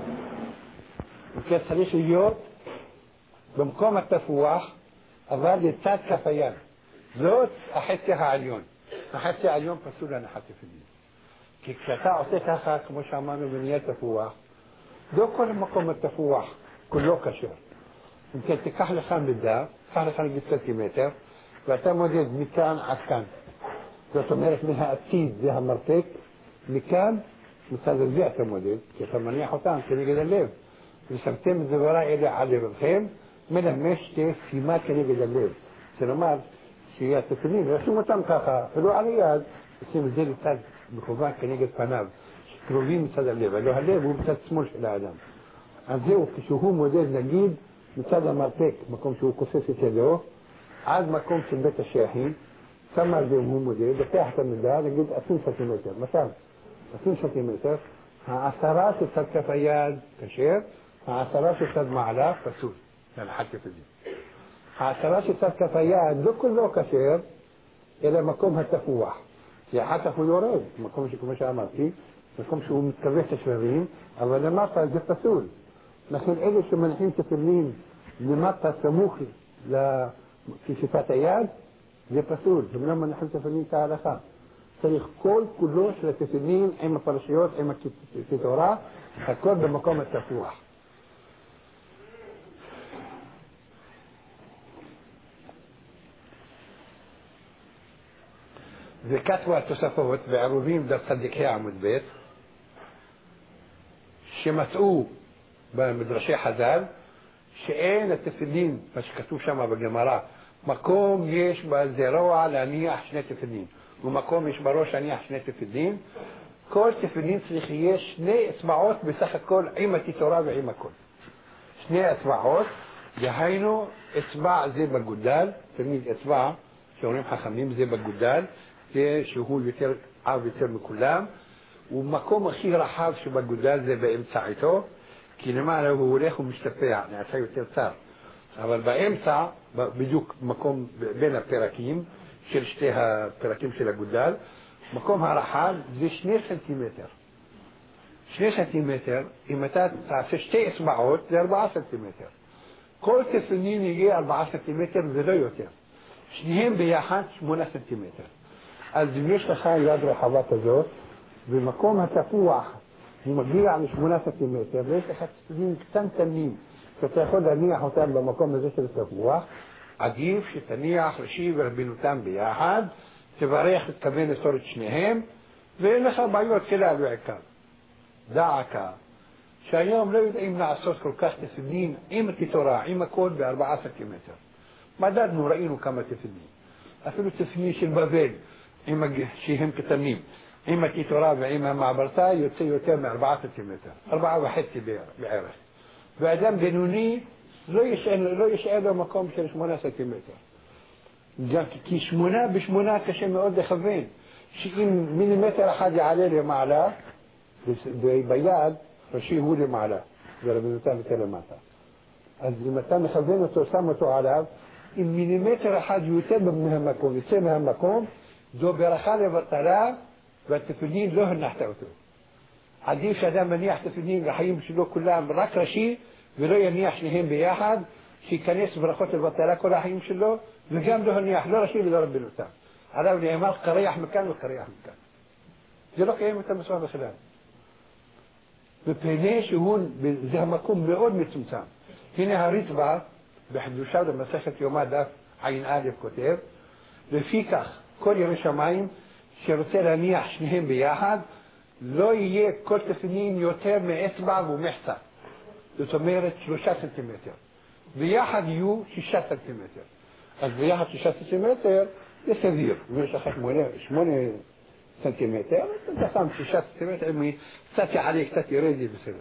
וכן צריך להיות במקום התפוח, אבל לצד כף היד. זאת החצי העליון. החצי העליון פסול להנחת תפילין. כי כשאתה עושה ככה, כמו שאמרנו בניית תפוח, לא כל מקום התפוח כולו כשר. אם כן, תיקח לך מידה, תיקח לך נגיד סנטימטר, ואתה מודד מכאן עד כאן. זאת אומרת, מהעתיד זה המרתק, מכאן, מצד הזה אתה מודד, כי אתה מניח אותם כנגד הלב. ושמתם את דברי אלה על לבבכם, מלמש תהיה שימה כנגד הלב. זה לומר, שיהיה התפילין, רשום אותם ככה, אפילו על היד, עושים את זה לצד מכוון כנגד פניו, שקרובים מצד הלב, הלא הלב הוא מצד שמאל של האדם. אז זהו, כשהוא מודד נגיד מצד המרתק, מקום שהוא כוסס את ידו, עד מקום של בית השייחים, שם על זה הוא מודד, לוקח את המידה, נגיד 10 סנטימטר, مثلا 10 סנטימטר, העשרה של צד כף היד כשר, העשרה של צד מעלה פסול, להנחת תפילין. העשרה של צד כף היד לא כולו כשר, אלא מקום התפוח. כי אחר כך הוא יורד, מקום שכמו שאמרתי, מקום שהוא מתכווץ השרירים, אבל למטה זה פסול. לכן אלה שמניחים תפילין למטה סמוך לשיפת היד, זה פסול. הם לא מניחים תפילין כהלכה. צריך כל כולו של התפילין עם הפרשיות, עם הכתורה, הכל במקום התפוח. וכתבו התוספות בעירובין דף צדיקי עמוד ב' שמצאו במדרשי חז"ל שאין התפילין, מה שכתוב שם בגמרא, מקום יש בזרוע להניח שני תפילין, ומקום יש בראש להניח שני תפילין. כל תפילין צריך יהיה 2 אצבעות בסך הכל עם התורה ועם הכל. 2 אצבעות, דהיינו אצבע זה בגודל, תמיד אצבע שאומרים חכמים זה בגודל, זה שהוא יותר עב יותר מכולם, ומקום הכי רחב שבגודל זה באמצעיתו, כי למעלה הוא הולך ומשתפע, נעשה יותר צר. אבל באמצע, בדיוק מקום בין הפרקים, של שתי הפרקים של הגודל, מקום הרחב זה 2 סנטימטר. 2 סנטימטר, אם אתה תעשה 2 אצבעות, זה 4 סנטימטר. כל תפילין יהיה 4 סנטימטר ולא יותר. שניהם ביחד 8 סנטימטר. אז אם יש לך יד רחבה כזאת, במקום התפוח הוא מגיע ל8 סנטימטר, ויש לך תפילין קטנטנים, שאתה יכול להניח אותם במקום הזה של התפוח, עדיף שתניח ראשי ורבינותם ביחד, תברך ותכוון לסור את שניהם, ואין לך בעיות כלל בעיקר. דעקה, שהיום לא יודעים לעשות כל כך תפילין עם התורה, עם הכל ב4 סנטימטר. מדדנו, ראינו כמה תפילין. אפילו תפילין של בבל, שהם קטנים, עם התורה ועם המעברתה יוצא יותר מ4 סנטימטר, 4.5 בערך. ואדם בינוני לא ישאר לו מקום של 8 סנטימטר. כי 8 ב8 קשה מאוד לכוון, שאם מילימטר אחד יעלה למעלה, ביד ראשי הוא למעלה, ורבינותם יותר למטה. אז אם אתה מכוון אותו, שם אותו עליו, אם מילימטר אחד יוצא מהמקום, יצא מהמקום, זו ברכה לבטלה, והתפילין לא הנחת אותו. عديش أدام منيح تفنين رح يمشي له كلهم رك رشي ولو ينيح شنيهم بياحد شي كنيس برخوت البطالة كلها حيمشي له بقام له نيح له رشي لله رب الوتام على ابن إمام قريح مكان وقريح مكان جلوك أيام تمسوا بخلال ببينيش هون زي ما يكون بيقول متمسام هنا هريت بعض بحدو شاود مساحة يومات داف عين آلف كتير لفيكخ كل يوم شمايم شرطي لنيح شنيهم بياحد לא יהיה כל תפנין יותר מאצבע ומחצה. זאת אומרת 3 סנטימטר. ביחד יהיו 6 סנטימטר. אז ביחד 6 סנטימטר זה סביר. ויש לך 8 סנטימטר, אתה שם 6 סנטימטר, קצת יעלה, קצת ירד, זה בסדר.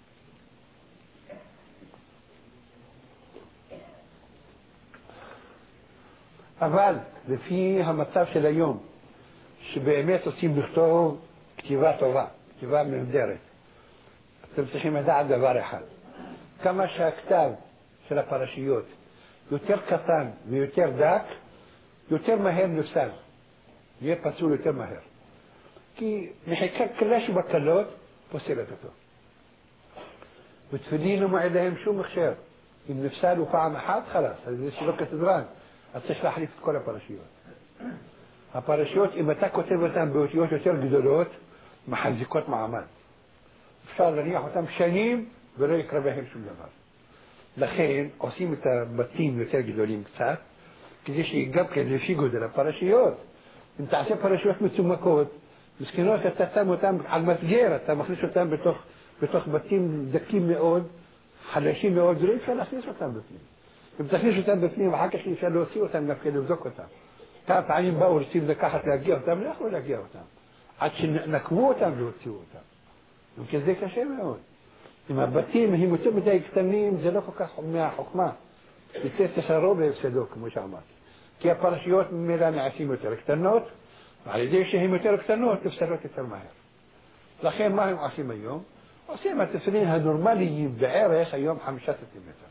אבל לפי המצב של היום, שבאמת עושים לכתוב כתיבה טובה, כתיבה מנדרת. אתם צריכים לדעת דבר אחד. כמה שהכתב של הפרשיות יותר קטן ויותר דק, יותר מהר נפסל. יהיה פסול יותר מהר. כי מחיקה קלה שבקלות פוסלת אותו. ותפילין ומועד להם שום הכשר. אם נפסל הוא פעם אחת, חלס. אז זה שלא כסדרן. אז צריך להחליף את כל הפרשיות. הפרשיות, אם אתה כותב אותן באותיות יותר גדולות, מחזיקות מעמד. אפשר להניח אותם שנים ולא יקרה בהם שום דבר. לכן עושים את הבתים יותר גדולים קצת, כדי שגם כן לפי גודל הפרשיות. אם תעשה פרשיות מצומקות, מסכנות אתה שם אותם על מסגר, אתה מכניס אותם בתוך בתים דקים מאוד, חלשים מאוד, ולא אפשר להכניס אותם בפנים. אם תכניס אותם בפנים, אחר כך אפשר להוציא אותם, גם כן לבדוק אותם. כמה פעמים באו רוצים לקחת להגיע אותם, לא יכולו להגיע אותם. עד שנקבו אותם והוציאו אותם. וכן זה קשה מאוד. אם הבתים הם יותר מדי קטנים, זה לא כל כך מהחוכמה. יצא תסרו בהפסדו, כמו שאמרתי. כי הפרשיות ממילא נעשים יותר קטנות, ועל ידי שהן יותר קטנות, תפסלות יותר מהר. לכן מה הם עושים היום? עושים התפילין הנורמליים בערך היום 5 סנטימטר.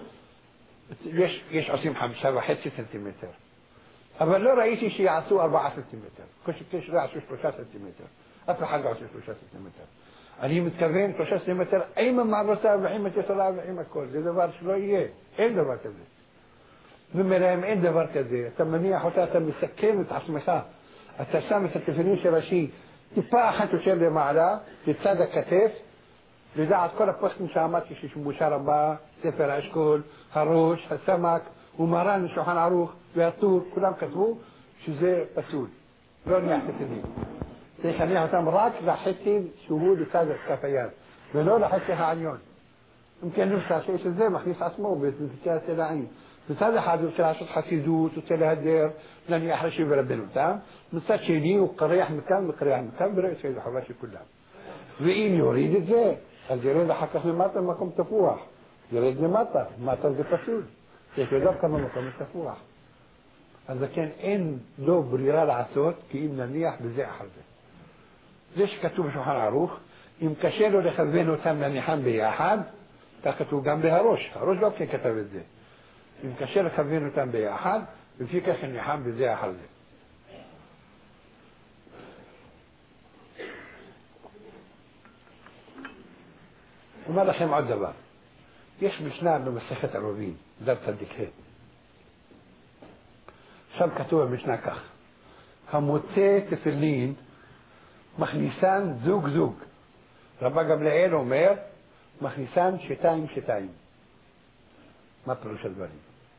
יש עושים 5.5 סנטימטר. אבל לא ראיתי שיעשו 4 סנטימטר. כשכש לא יעשו 3 סנטימטר. אף אחד לא עושה 3 סנטימטר. אני מתכוון 3 סנטימטר עם המערותיו ועם התסולה ועם הכל. זה דבר שלא יהיה. אין דבר כזה. ומראים אין דבר כזה. אתה מניח אותה, אתה מסכם את עצמך. אתה שם את התפילין של ראשי טיפה אחת יותר למעלה, לצד הכתף, לדעת כל הפוסטים שאמרתי ששמושה רבה, ספר האשכול, הראש, הסמק, ומרן, שולחן ערוך, והטור, כולם כתבו שזה פסול. לא נניח תפילין. צריך להניח אותם רק לחצי שהוא לצד כף היד, ולא לחצי העליון. אם כן נפסה שיש את זה, מכניס עצמו בתפילין הסלעים. מצד אחד הוא רוצה לעשות חסידות, רוצה להדר, להניח ראשי ורבנותם. מצד שני הוא קריח מכאן וקריח מכאן, ולא יוצא לחובה של כולם. ואם יוריד את זה, אז ירד אחר כך למטה במקום תפוח. ירד למטה, למטה זה פסול. יש לו דווקא במקום תפוח. אז כן אין לו ברירה לעשות, כי אם נניח בזה אחר זה. זה שכתוב בשולחן ערוך, אם קשה לו לכוון אותם להניחם ביחד, כך כתוב גם בהראש. הראש לא כן כתב את זה. אם קשה לכוון אותם ביחד, לפי כך נניחם בזה אחר זה. אומר לכם עוד דבר. יש משנה במסכת עירובין, דף צדיק ה'. שם כתוב במשנה כך: המוצא תפילין מכניסן זוג זוג. רבא גמליאל אומר מכניסן שתיים שתיים. מה פירוש הדברים?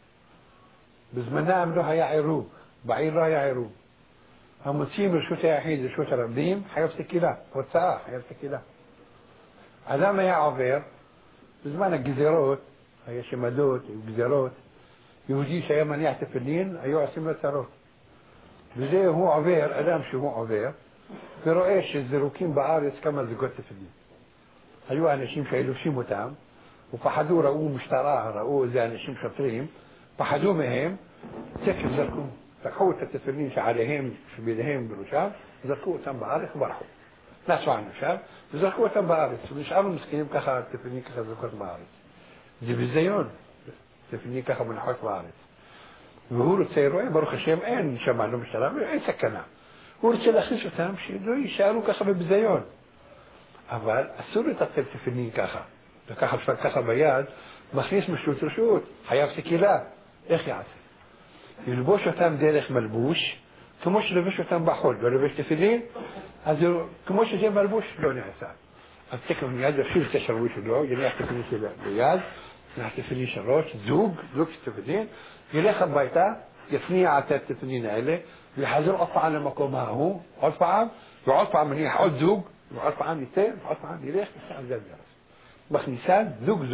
בזמנם לא היה עירוב, בעיר לא היה עירוב. המוצאים רשות היחיד רשות הרבים חייב סקילה, הוצאה חייב סקילה. אדם היה עובר בזמן הגזירות, היה שמדות וגזירות, יהודי שהיה מניח תפילין היו עושים לו צרות. וזה הוא עובר, אדם שהוא עובר ורואה שזרוקים בארץ כמה זוגות תפילין. היו אנשים שהילושים אותם ופחדו, ראו משטרה, ראו איזה אנשים שוטרים, פחדו מהם, תקף זרקו, לקחו את התפילין שעליהם, שבידיהם בראשם, זרקו אותם בארץ וברחו. נסו ענו שם, וזרקו אותם בארץ, ונשארנו מסכנים ככה, תפילין ככה זרקות בארץ. זה ביזיון, תפילין ככה מונחות בארץ. והוא רוצה, רואה, ברוך השם, אין שמענו משטרה, אין סכנה. הוא רוצה להכניס אותם שלא יישארו ככה בביזיון. אבל אסור לטלטל תפילין ככה. לקחת ככה ביד, מכניס משוט רשות, חייב סקילה. איך יעשה? ילבוש אותם דרך מלבוש, כמו שלבש אותם בחול, לא לבש תפילין, אז כמו שזה מלבוש לא נעשה. אז תקף מיד יפשיל את השרווי שלו, ילך תפילין שלו ביד, ילך תפילין שלוש, זוג של תפילין, ילך הביתה, יפניע את התפילין האלה, ויחזור עוד פעם למקום ההוא, עוד פעם, ועוד פעם מניח עוד זוג, ועוד פעם ייתן, ועוד פעם ילך, ועוד זה הדרך. מכניסה זוג.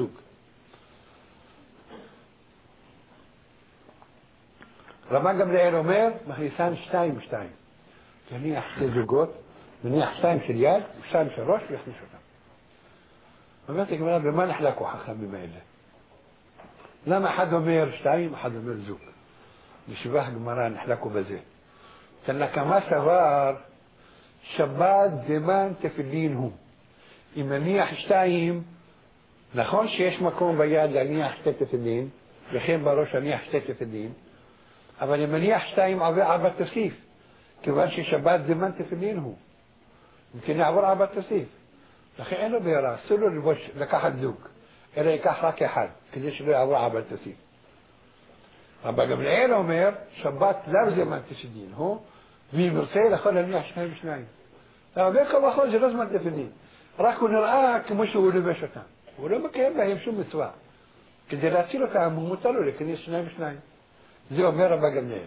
רבן גמליאל אומר, מכניסן 2 ו2. תניח 2 זוגות, מניח 2 של יד, 2 של ראש, ויכניס אותם. אומרת הגמרא, במה נחלקו חכמים האלה? למה אחד אומר 2, אחד אומר זוג? בשבח הגמרא נחלקו בזה. תנקמה סבר, שבת זמן תפילין הוא. אם נניח 2, נכון שיש מקום ביד להניח 2 תפילין, וכן בראש להניח 2 תפילין, אבל אם נניח 2 עובר 4 תוסיף, כיוון ששבת זמן תפילין הוא. אם נעבור 4 תוסיף. לכן אין לו בעירה, אסור לו לקחת זוג, אלא ייקח רק אחד, כדי שלא יעבור 4 תוסיף. רבן גמליאל אומר, שבת לאו זמן תפילין הוא, ואם ירצה יכול להניח 2 ו2. אבל בין כה וכה זה לא זמן תפילין, רק הוא נראה כמו שהוא לבש אותם. הוא לא מקיים בהם שום מצווה. כדי להציל אותם, הוא מותר לו להיכנס 2 ו2. זה אומר רבן גמליאל.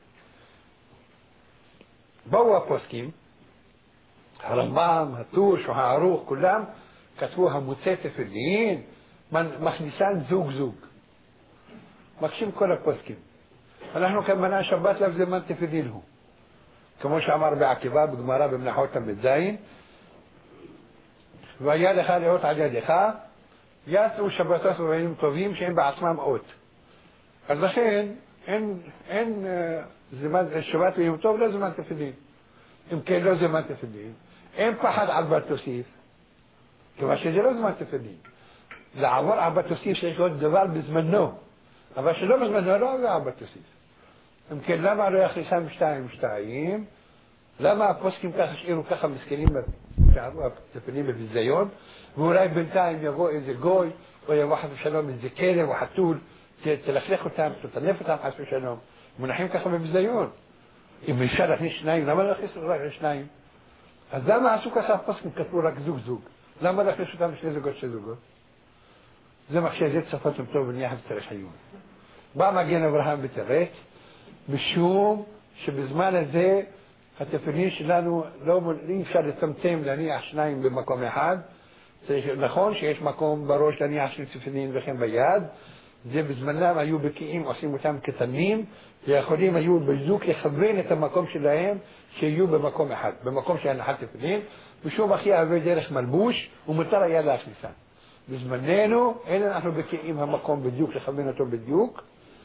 באו הפוסקים, הרמב"ם, הטוש, הערוך, כולם כתבו המוצא תפילין, מכניסן זוג. מקשים כל הפוסקים. אנחנו כמובן שבת לאו זמן תפילין הוא. כמו שאמר בעקיבא בגמרא במנחות ל"ז, והיה לך לאות על ידך, יצאו שבתות ובימים טובים שהם בעצמם אות. אז לכן אין זמן שבת ויום טוב לא זמן תפילין. אם כן לא זמן תפילין, אין פחד על בת תוסיף, כיוון שזה לא זמן תפילין. לעבור על בת תוסיף שיש עוד דבר בזמנו, אבל שלא בזמנו לא עבור על בת תוסיף. אם כן למה לא יכניסם 2 ו2? למה הפוסקים ככה השאירו ככה מסכנים שעברו התפילין בביזיון, ואולי בינתיים יבוא איזה גוי, או יבוא חס ושלום איזה כלב או חתול, תלכלך אותם, תטנף אותם חס ושלום, מונחים ככה בביזיון. אם אפשר להכניס 2, למה לא להכניס רק 2? אז למה עשו ככה הפוסקים כתבו רק זוג? למה לא להכניס אותם 2 זוגות? זה מחשב, זה צפות טוב ונהיה צריך עיון. בא מגן אברהם בתרץ, משום שבזמן הזה התפילין שלנו אי אפשר לצמצם להניח 2 במקום אחד. נכון שיש מקום בראש להניח 2 תפילין וכן ביד, זה בזמנם היו בקיאים עושים אותם קטנים, ויכולים היו בזוג לכוון את המקום שלהם שיהיו במקום אחד, במקום שהנחת תפילין, ושום אחי עבר דרך מלבוש ומותר היה להכניסה. בזמננו אין אנחנו בקיאים המקום בדיוק, לכוון אותו בדיוק,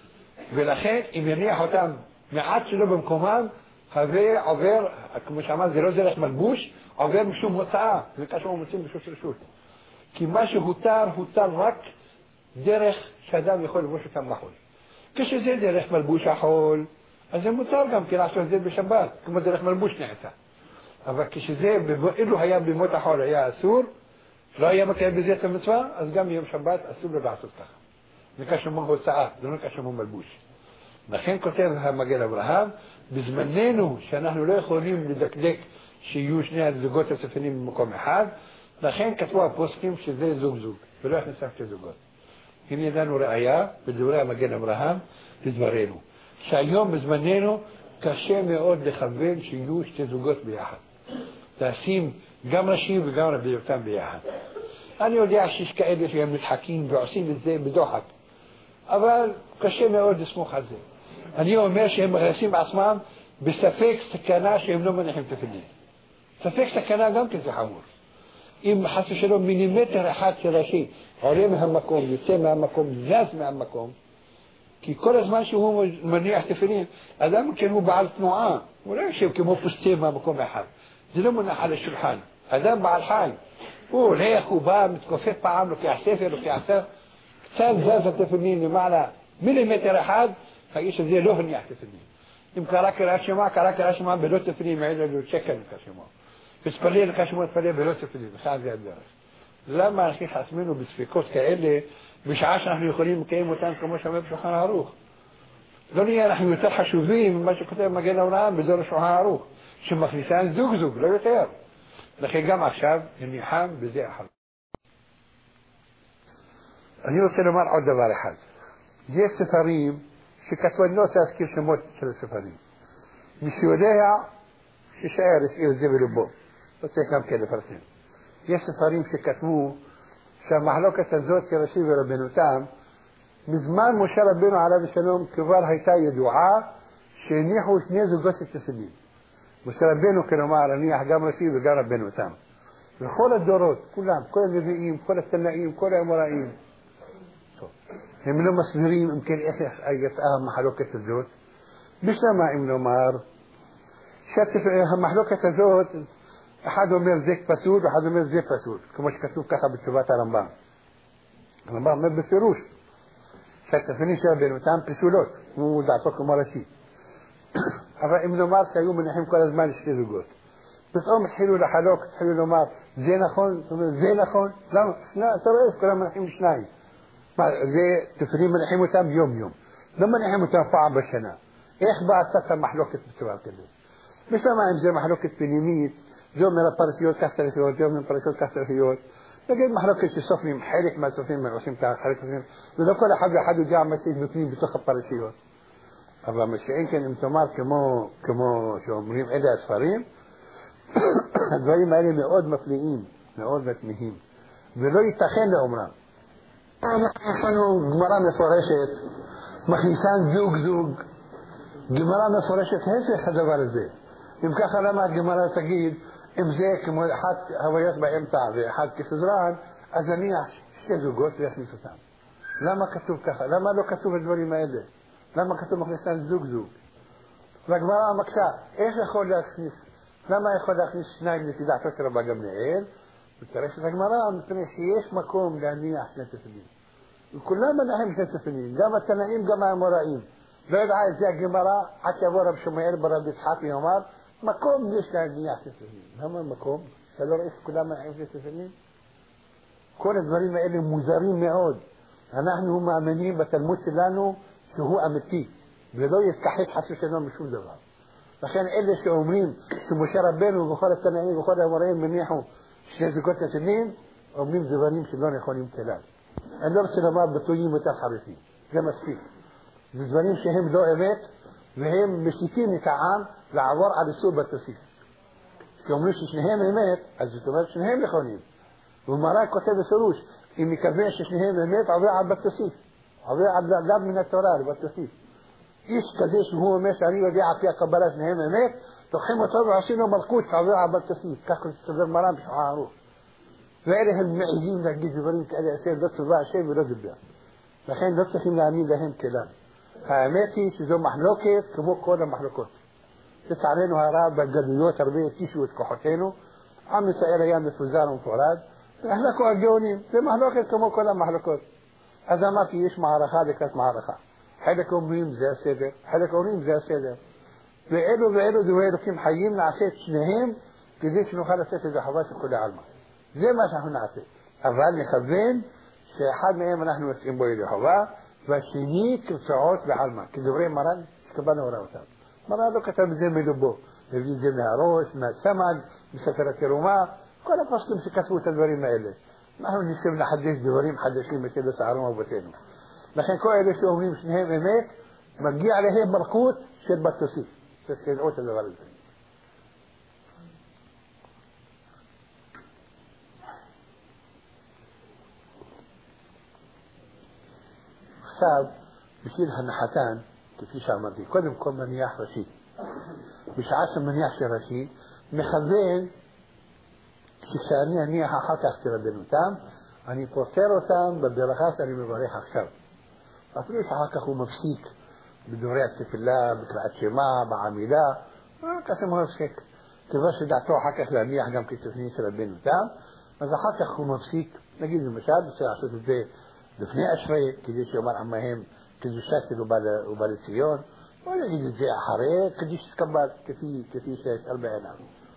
ולכן אם יניח אותם מעט שלא במקומם, הווה עובר, כמו שאמר, זה לא דרך מלבוש, עובר משום הוצאה, זה כאשר מוצאים בשוש רשות. כי מה שהותר, הותר רק דרך שאדם יכול לבוש אותם בחול. כשזה דרך מלבוש החול, אז זה מותר גם כי לעשות זה בשבת, כמו דרך מלבוש נעשה. אבל כשזה, אילו היה בימות החול היה אסור, לא היה מקיים בזה את המצווה, אז גם ביום שבת אסור לו לעשות ככה. זה כאשר הוא הוצאה, זה לא כאשר הוא מלבוש. לכן כותב המגן אברהם, בזמננו שאנחנו לא יכולים לדקדק שיהיו 2 הזוגות התפילין במקום אחד, לכן כתבו הפוסקים שזה זוג, ולא הכניסה 2 זוגות. הנה ידענו ראיה בדברי המגן אברהם לדברנו. שהיום בזמננו קשה מאוד לכוון שיהיו 2 זוגות ביחד. לשים גם נשים וגם רביותם ביחד. אני יודע שיש כאלה שהם מתחקים ועושים את זה בדוחק. אבל קשה מאוד לסמוך על זה. אני אומר שהם מכניסים בעצמם בספק סכנה שהם לא מניחים תפילין. ספק סכנה גם כזה חמור. אם חס ושלום מילימטר אחד של ראשי עולה מהמקום, יוצא מהמקום, זז מהמקום, כי כל הזמן שהוא מניח תפילין, אדם הוא בעל תנועה, הוא לא יושב כמו פוסטה מהמקום אחד. זה לא מונח על השולחן. אדם בעל חי. הוא הולך, הוא בא, מתכופף פעם, לוקח ספר, לוקח ספר, קצת זז התפילין למעלה מילימטר אחד, האיש הזה לא הניח תפילין. אם קרא קרא שמה בלא תפילין מעיד לו שקל קרא שמה. بتفليه لك شو تفليه بلوت تفليه بس هذا الدرس لما أخي حاسمينه بسفيكوت كأله مش عشان احنا يخلين مكين وتان كموش ما بشو خان عروخ دنيا نحن يتلحى شو ذين ما شو كتير ما جينا ونعم بدور شو خان عروخ شو مخلصان زوج زوج لا يطير لكن جمع شاب إني حام بزي أحد أنا وصلنا مرة عودة بارحات جي السفريم شكتوا الناس أسكير شموت السفريم مش يوديها شو شعر إيه زبل البو بس كم كده فرسين جي السفريم شكتوه شان محلوكة تنزوت كرشيب ربنا تام مزمان مشارب بينه على بسلام كبار هيتاي دعاء شنيحو شنيزو قصة التسليم مشارب بينه كانوا مع رنيح قام رشيب وقام ربنا تام كل الدورات كلهم كل النبيين كل التنائين كل الأمرائين هم منهم مسؤولين يمكن أي أهم محلوكة الزوت مش لما إمنو مار شات محلوكة الزوت أحدهم يرزق فسود وأحدهم يرزق فسود كما كتب كتب التبات رمضان ما بيصيروش شات فيني شابين وتعم بسولوت ودعتوكم مرة شيء أبا إمنو مار كيوم من نحيم كل زمان يشتري قوت بس أم تحلو لحلوك تحلو له مار زين أخون لا ترى إيش كلام من نحيم مش نايم زي تفريم من نحيم وتام يوم لما نحيم وتام فعم بشنا إيش بعد ستة محلوكة بتوع كده مش لما زي محلوكة بنيميت يوم من الباراشيوت كسر فيوت يوم من الباراشيوت كسر فيوت لكن محلوكة الصفني محرك ما صفين من عشان تاع حركة صفين لو كل حد جاء مسيج بتنين بتخ باراشيوت أبا مش يمكن إمتمار كمو شو مريم إلى أسفارين دواي مالي مئود مفلئين مئود متمهين بلوي تخين لأمران أنا مرام فرشت مخيسان زوج جمران فرشت هسه هذا برزي يمكن خلما جمران تجيد امزاك حد هوايات بامتع به حد كسران أزنية شتى قوت رسمي ستام لما كتب كذا لما لو كتب الدوري ما يده لما كتب مخيسان زوج فجمران مكتا إيش يخول لك لما ياخذ اخي سنايم اللي تدع فكره بقى من عيل بتريش تجمرا متريش مكوم لاني احسن تسنين كلها من اهم تسنين جامع التنايم جامع المرائين لا عايز يا جمرا حتى ورا بشمير برا بيسحاق يومار مكوم ليش لاني احسن تسنين هم مكوم قالوا رئيس كلها من اهم تسنين كل الزمرين ما اللي مزارين ميعود نحن هم امنين بتلمس لانه شو هو امتي بدو يستحق حسيت انهم مش زبا لكن اللي شو عمرين شو مشارب بينه وبخار التنعيم وبخار الأمرين منيحه شيء كنت سنين عمرين زبانين شلون يخونيم تلال عندهم سينمات بتويين متحرسين زي ما سفيك زبانين شهم دائمات وهم مشيكين كعام لعوار على السوق بالتسيس كملوش شنهم مات الزتومات شنهم يخونيم والمراك كتب سروش إني كبيش شنهم مات عضيع على بالتسيس عضيع على لاب من التورار بالتسيس إيش كذيش هو ماشي عليه وديعة فيها قبلات نهاية مات تخيمة 27 ملقوت كعضيعة بالتسيس كاكل تستدر مرام مش عاروف غيرهم المعيزين لك جيزي برين كألي أسير دست الضاع شيء برجل بها لكن دست خيم لعمين لهم كلام فأماتي تزو محلوكت كمو كولا محلوكت تسعرين وهراب بقديو تربية تيشو وتكحوتينو عم سائل أيام الفوزان وفراد أهلكوا أجونين في محلوكت كمو كولا محلوكت هذا ما فيش معركة لكت معركة حدك أمريم زي السيدة حدك أمريم زي السيدة بقيلوا دويلوا كيم حيين نعسيت شنهيم كذيش نخلص سيدة حواس كل علمة زي ما شاهدنا نعسيت أفعلني خبزين شيحاد ما يما نحن مسئين بويلي حوا فشنيك سعوت بعلمة كدورين مران كبانا وراوتان مران لو كتب زي ميدوبو يبدي زي مهاروش ما سمد مسكرة روما كل فصل مسكتبو تدورين ما إلي نحن نسيبنا حديث دورين حديثين مثل سعرهم وبتينو لكن كل شيء هم مش نهاية مات مجي عليه بركوت شربة تسيس تسكيلعوت اللي غلط حساب بشيل هالنحتان كيفيش عملتي كلهم كل من يح رشيد مش عاصم من يحشي رشيد مخذين كسانية نيحة حتى اختيار بنوتام أني بوستيرو تام بالدرخات اللي مباريح أخشب أفريش حقه مفسيك بدوريات في الله بتبعت شماع بعميلة قسمه نفسك كيفاش دعتوه حكى إسلامية حقام كتفنين سلبين وتام إذا حقه مفسيك نجيب المشاهد بسرعة صوت الزي دفني أشري كديش يومار عمهم كديش ساسل وبالسيون ولا يجي الزي حريق كديش تكبر كفي شيء 40 عام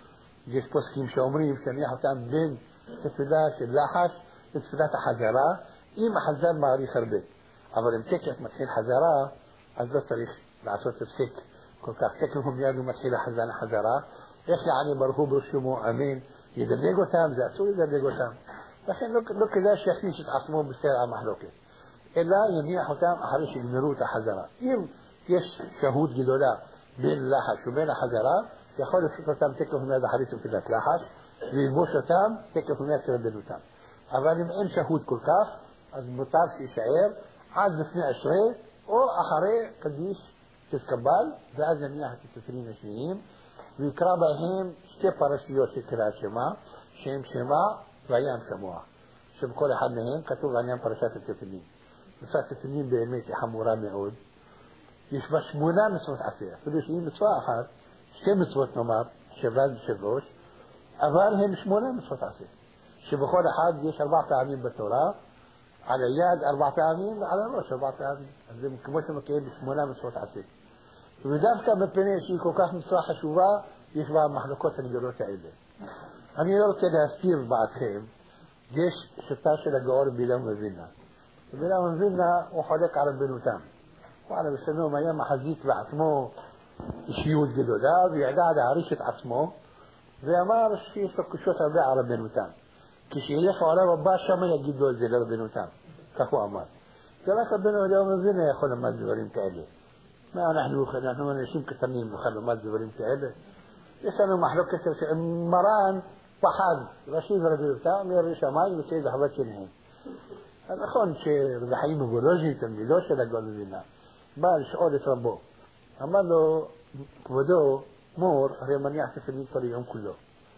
جيش بوسكيم شومري مشان يحطان بين تفلات اللاحش تفلات حزرة إما حزار ماري خربت أما امتكت متحيل حزرة هذا الطريق العصر تفسك كنت أفتكرهم يادوا متحيل حزان حزرة يخي يعني مرهوب رشمو أمين يدريقو تام زأسو يدريقو تام لكن لو كذا شيخيش تعصموا بالسير محلوكه إلا يميع حتام أحريش المروتة حزرة يش شهود جدولا بين اللاحش وبين حزرة يقول الفكرة تام تكلف من هذا حريص في اللاحش للبوشة تام تكلف من هذا بينو تام أغانم إن شهود كل كاف المطار في شعير عاد بثناء عشرين أو أحري قديش تسكبال بعد جميع التسرين الشيئين ويكرابهم شتبار شيو شكرا شما شيم شما وأيام شموع شم كل أحد منهم كتب عن يوم برشات التسرين برشات التسرين بإميتي حمورا مئود يشبه شمونا مسوة عسير فلوشين مسوة أحد شتى مسوة نمار شباب شبروش أفارهم شمونا مسوة عسير شبه كل أحد يش 4 عامين بالتوراة على يد 4 عامين على روش 4 عامين زي مش مكين شمونا مسوة عسير وبذلك كان ببني شيء كوكاس مسوحة شوفا يشبه محلوكات اللي جروت عيدة أنا يروح كده ستير بعد خيم جيش 16 لجوار بيلام وفينا بيلام وفينا وحولك على البنوتام وعلى بسنوهم أيام حزيت بعثمو شيود جدو ده بيعداد عريشة عثمو زي ما رش فيه سكشوتا بيع على البنوتام كشيخ ولا رباشا ما يجي دول زي البنوتام كفو أمان كلاك البنو اليوم وفينا يا أخونا ما تزورين كألي ما نحن ما نشيم كتنين نخلو ما تزورين كألي يسألوا محلوك كتير مران فحاد رشيد رجل تام يرش ماي وسيد حبتش نهين هذا خون شيء رحيم بولوجي تنبيلوش لا قالوا لنا بال شعور يتربو أما لو بدو مور هي من يحتفل بالطريقهم كله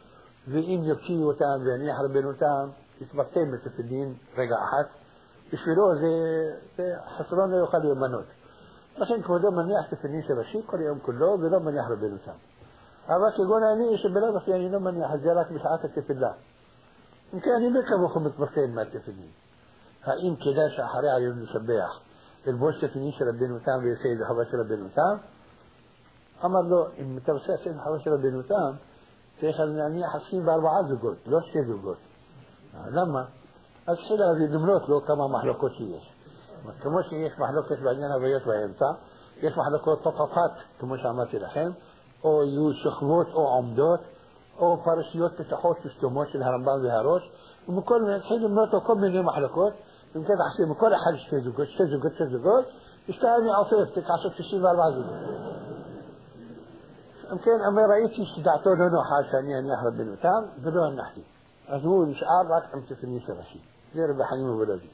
زي إن يبكي وتام زي يحرب بينه تام يتبقين متفلين رجع حد يشيلوه زي حصلون له يخليه منوت لكن كودو من يحتفل شبشي طريقهم كله بدو من يحرب بينه تام هذا يقول أنا إيش بلا بس يعني لما يحجرك مش عاتك في الله يمكن أن يبكى بخم متبقين ما تفنين هاي كده شحري على يوم السباح البوش تفنيش ربنا وتام بيسيد حباش ربنا وتام أمر له إن متوسع سيد حباش ربنا وتام تأخذ يعني حسين ب4 زوجات لو 6 زوجات لما السلة في دملوت له كما محلوكات يش كموش يش محلوكات بعدين بيت وينفع يش محلوكات طفافات كموش عملت الحين او يو شخوات او عمدات او بارشيوت تحوش تشتموش الهرمبان بهاروش ومكل من الحين المرتو كم من يوم حلقات يمكن تحسين مكل حاجة شتزوجات اشتهاني عصيبتك عشان تشتين ب4 زوجات يمكن أما رأيتي اشتدعتو لونه حاشاني يعني يحرب بالوتام بدون نحكي أزول مش عارضك عم تفني شرشي غير بحنيم وبلدي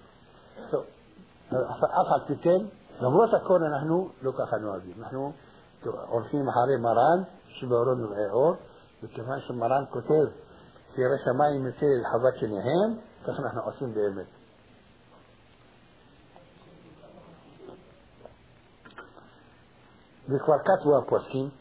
أفعل تتين لما تكون نحن لك خنوازي نحن عرفين محاري مران شبارون وغيرون وكمان شمران كتير في رشا ماي مثل الحبات شنيهين كخنا احنا قاسين بإيمت بكواركات وابوسكين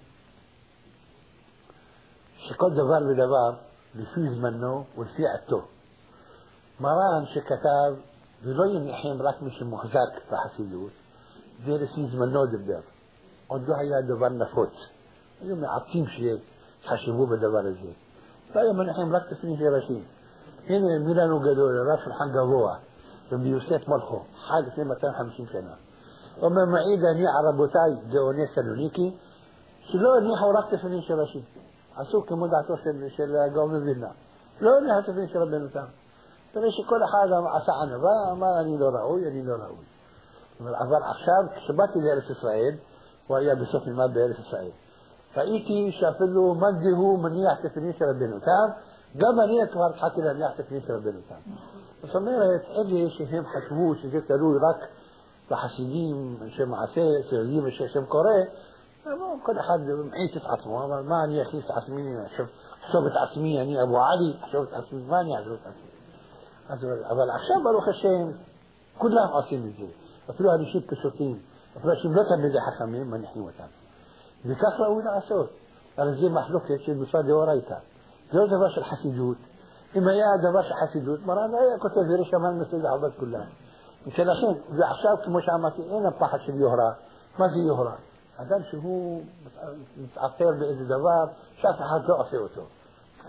شكل دبار بدبار بفيز منه والفيعته مران شكتاب بلوين الحين راك مش محزاك فحسيلوت دير سيز منه دبار عنده هيا دبار نفوت اليوم عطيم شيء حشبوه بدبار الزين فأيام الحين راك تفني في رشيد هنا ميلانو قالوا راس الحنقبوه بيوسيت ملخو حاجة في 250 سنة وما معيدا ني عربوتاي جواني سالونيكي شلون ني حوراك تفني في رشيد عسوك مدة توصل شل قوم بينا لو ني هتفني في ربنا تام فليش كل حاجة مع سعنة ما أني لو رأوي أني لو رأوي من الأخبار أخشاب شبات لأرس إسرائيل وهي بصف الماء بأرس إسرائيل فإيتي شافله مده من يحتفل في ربنا تام قبل يكبر حتى لم يحتفل في ربنا تام وصميرا يتقلي شيء حشوه شيء تلوي رك فحسيدين شيء معسى سيدين شيء كوري كل حد معين تتعصموا ما أني أخيس عصميني شوفت عصمي يعني أبو علي شوفت عصمي ما أني عزوت عصمي أبو العشاب بروح الشيء كلهم عصيم الزي أفلوها بشيب كشوتين أفلوها شبلتها بذي حكمين من نحن وتام بكثرة ولا عسول الزي محلوك يشيل بصادي ورايتها جوزة باش الحسيدوت إما يا هذا باش الحسيدوت مرة هي كنت في ريشة من مثل العباد كلها مش الحين بعشاك مش عمتي أنا بطحش اليهرة ما في يهرة هذا شو هو متعطير بإذن دبار شاف حاجة أصيوته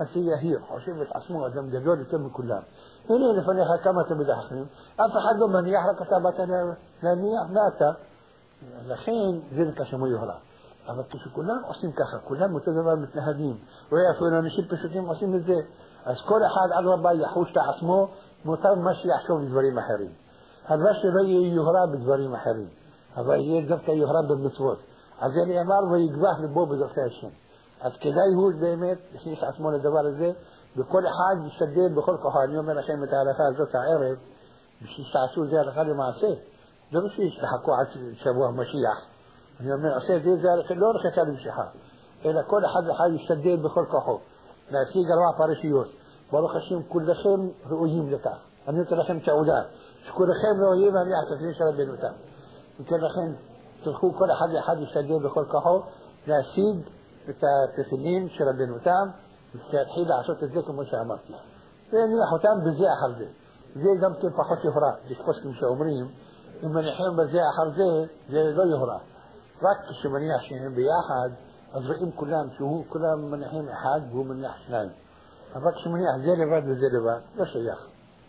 هسه هي حوشين بتعصموها دم دجول يتم كلها هنا لفنيها كما تبدأ حقهم أفحد من يحرق كتابة لانية ناتا لخين ذلك شمو يهرا أما كيف كلها أصيم كخا كلها متدبر مثل هديم ويأفونا نشيب بشتيم أصيم الزي أذكر أحد على ربا يحوش تعصمه مطر ماشي يحشو بزبري محرين هذا باش رأي يهرا بزبري محرين هذا يدفك يهرا بالمتوت عزيزي أمار ويقباه لبوب بزرتاشين از كده يهود بيمت بحيث عصمون الدوار ازاي بكل حاجة يشتدين بكل قهار اليوم انا خيمة على فاز زوجة عرب مش يستعسوا زي الغالي مع سيه ده مش يستحقوا على شبوه مشيح اليوم انا سيه زي ذلك اللون خيكاد مشيحة الى كل حاجة يشتدين بكل قهار ناسي قروا فارسيوس بارو خشيم كل خيم رؤيهم لتا ان يتر خيم تعودان كل خيم رؤيهم ان يحتفلين شرب بينوتا كل خيم تلخو كل حاجة يشتدين بكل قهار ناسيد تفنين شربين وتام الحيلة عشان تذكر مش عمرتي لأن حتام بزي حرزة زي دم كيف فحوش يهراء تشخص مش عمريم إما نحيم بزي حرزة زي ذو يهراء ركش من يحشين بياحد أزرقين كلام شهو كلام من نحيم أحد وهو من يحشنان ركش من يح زي لبعض وزي لبعض لا شيء ياخ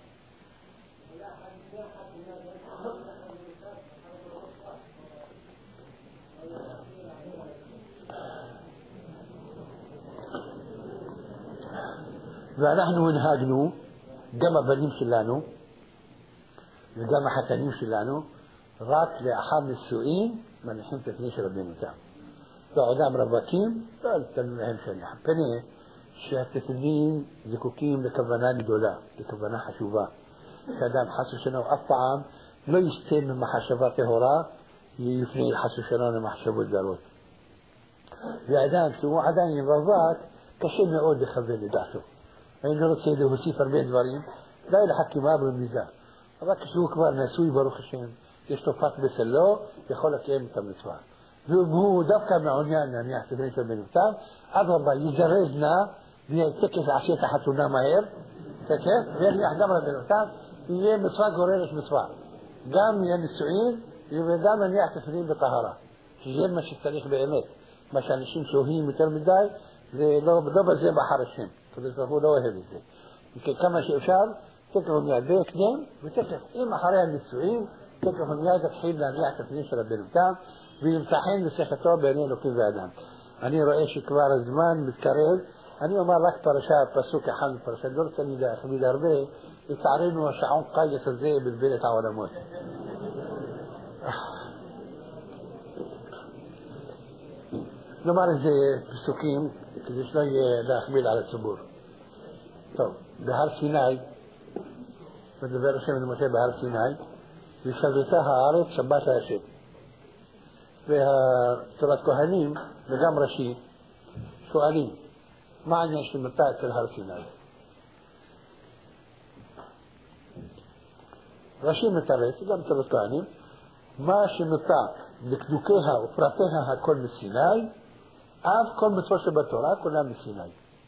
ونحن ونهاجنو جمع بنيمشي لانو الجمع حتى نمشي لانو رات لأحام السوئين من الحين تثنيش ربين وتعم فعدام رباكيم قال تنمهم شنيحة بني شهتثنين ذكوكيم لكبنان دولا لكبنان حشوبا كدام حسو شنو أفعام لا يستيم من محشبات هورا يفني الحسو شنو محشبو الداروت بعدان سوى عدان ينرضات كشم يعود يخذل داخل إن رد سيده وسيفر بين دورين لا يلحق ما بالميزان هذاك شو كبار نسوي بروخشين يشتفات بسلو يخلك يوم تمسوا هو دفع معونيان يعني يحتفلين بالمتام أضرب يزرزنا بيتكس عشية حتونا ماير كيف غير يحضر بالمتام هي مسواق وريش مسواق قام يعني السعيد يبقى دائما يحتفلين بطهارة شجين مش التاريخ بإمات مشان الشين شوهين مترمداي زي لو بدبر زي بحر الشين فبالتفو لو هذي زي كما شيء شعر تكفهم يعديك دين وتكف إما حريا للسعيد تكفهم يعدك حين لأن يحتفلين شرب بالمتام بيمسحين بسيختوا بينين وكيف بعدهم أنا رئيس كبار الزمان متكرر أنا ما أكثر شاب بسوك حمد فرشاد دورتني إلى خبيل أربعة يتعرين وشعون قاية الزي بالبيت على موت نمر زي بسوكين كذا شوية لا خبيل على السبور طب بحر سيناء بدل بيرسم المشي بحر سيناء يشبتها عارف شباتها شيء فيها ثلاث كهنين نظام رشيد سؤالين ما عندنا شيء متاع في الهر سيناء رشيد مترس قام ثلاث كهنين ماشي متاع دكدوكيها وفراتيها كل من سيناء عارف كل متوسط بالتوراة كلها من سيناء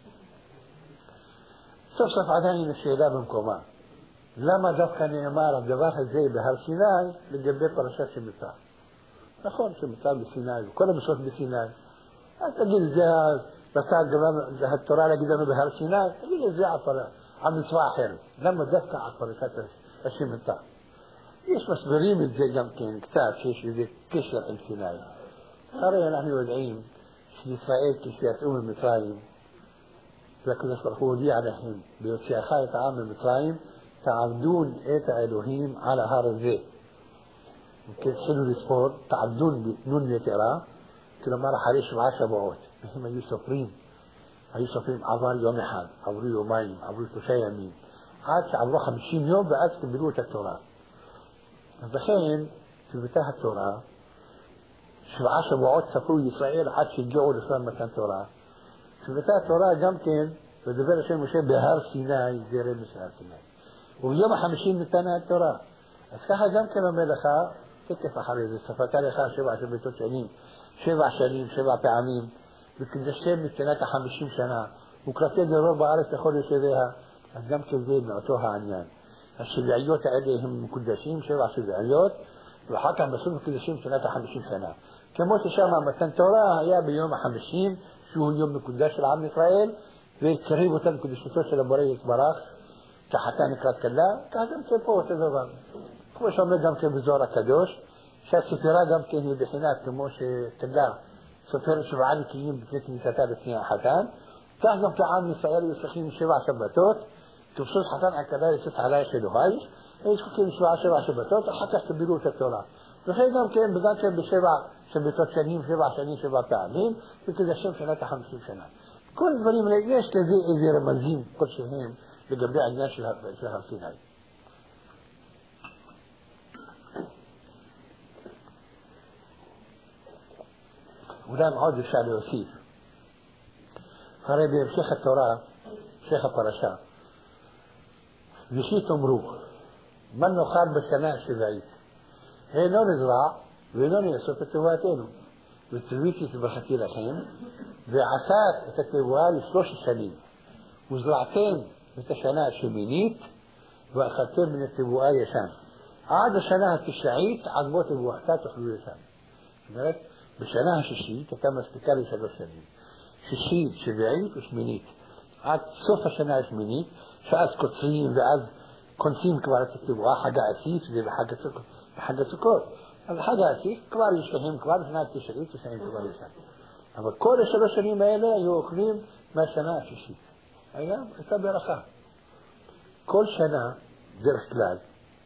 صف عداني الشهداء منكما لما دفقني إمارة دباها زي بهر سيناء لجبت برشات شمتاع أخوان شمتاع بسيناء وكل مصوت بسيناء تجد زي بساعد قبل التوراة لقدام بهر سيناء تجد زي عم يتواحر لما دفق على برشات الشمتاع ايش بس بريمة زي يمكن كتاب شيء زي كشف السيناء قرينا نحن ودعين إسرائيل كشفت مصرايم لكن يصرفوا لي عليهم بيوتياخاي تعامل مصرايم تعبدون إيتا إلهيم على هار الزيت كيف حلو السفور تعبدون بنون يترى كل مرة حريش بعشر بعوت بهم يوسفرين عبر يوم حال عبر يومين عبر تشيمين عادش عبر 50 يوم بأسك بلوة التوراة بخين في بتاع التوراة شو 10 بعوت سفروا إسرائيل عادش يجعوا لسان مكان التوراة في بتاع التوراة جمكن بدبر شيء مشي بهار سيناء زير مسار سيناء ويوم 50 من تاني التوراة أسكها جمكن لما دخل كيف حريز السفتان خا 7 سنين 7 عامين لكن الشيء من 53 سنة وكرتين الربع عارف تاخذ شذيها جمكن زي نعطوها عنيان الشرعيات عليهم مقدسين 7 شرعيات وحكم مسؤول مقدسين 53 سنة كموت شامع مثلا توراة يا بيوم 50 شو هو يوم مقدس العام إسرائيل וקריב אותם קדושתו של הבורא יתברך, כחתן לקראת כלה, כך גם כן פה אותו דבר. כמו שאומר גם כן בזוהר הקדוש, שהספירה גם כן היא בחינת כמו שכלה סופרת 7 נקיים לפני כניסתה לפני החתן, כך גם כעם ישראל יצריכים 7 שבתות, תפסוס חתן הכלה יצאת עלייך אלוהיך, הם זקוקים 7 שבתות, אחר כך תקבלו את התורה. וכן גם כן ב7 שבתות שנים, 7 שנים, 7 פעמים, ותדשם שנת ה-50 שנה. כל הדברים האלה, יש לזה איזה רמזים כלשהם לגבי העניין של הר סיני. אולי עוד אפשר להוסיף. הרי בהמשך התורה, המשך הפרשה, וכי תאמרו, מה נאכל בשנה השביעית? אינו נזרע ואינו נאסוף את תבואתנו. וציוויתי את ברכתי לכם, ועשת את התבואה ל3 שנים. וזרעתם את השנה השמינית, ואכלתם מן התבואה ישן. עד השנה ה9, עד בוא תבואתה תאכלו ישן. זאת אומרת, בשנה ה6 הייתה מספיקה ל3 שנים. 6, 7 ו8. עד סוף השנה השמינית, שאז קוצרים ואז כונסים כבר את התבואה, חג העסיק, זה בחג הסוכות. אז חג העסיק כבר יש להם כבר בשנה ה9, יש להם כבר ישן. אבל כל 3 שנים האלה היו אוכלים מהשנה ה6. הייתה ברכה. כל שנה, דרך כלל,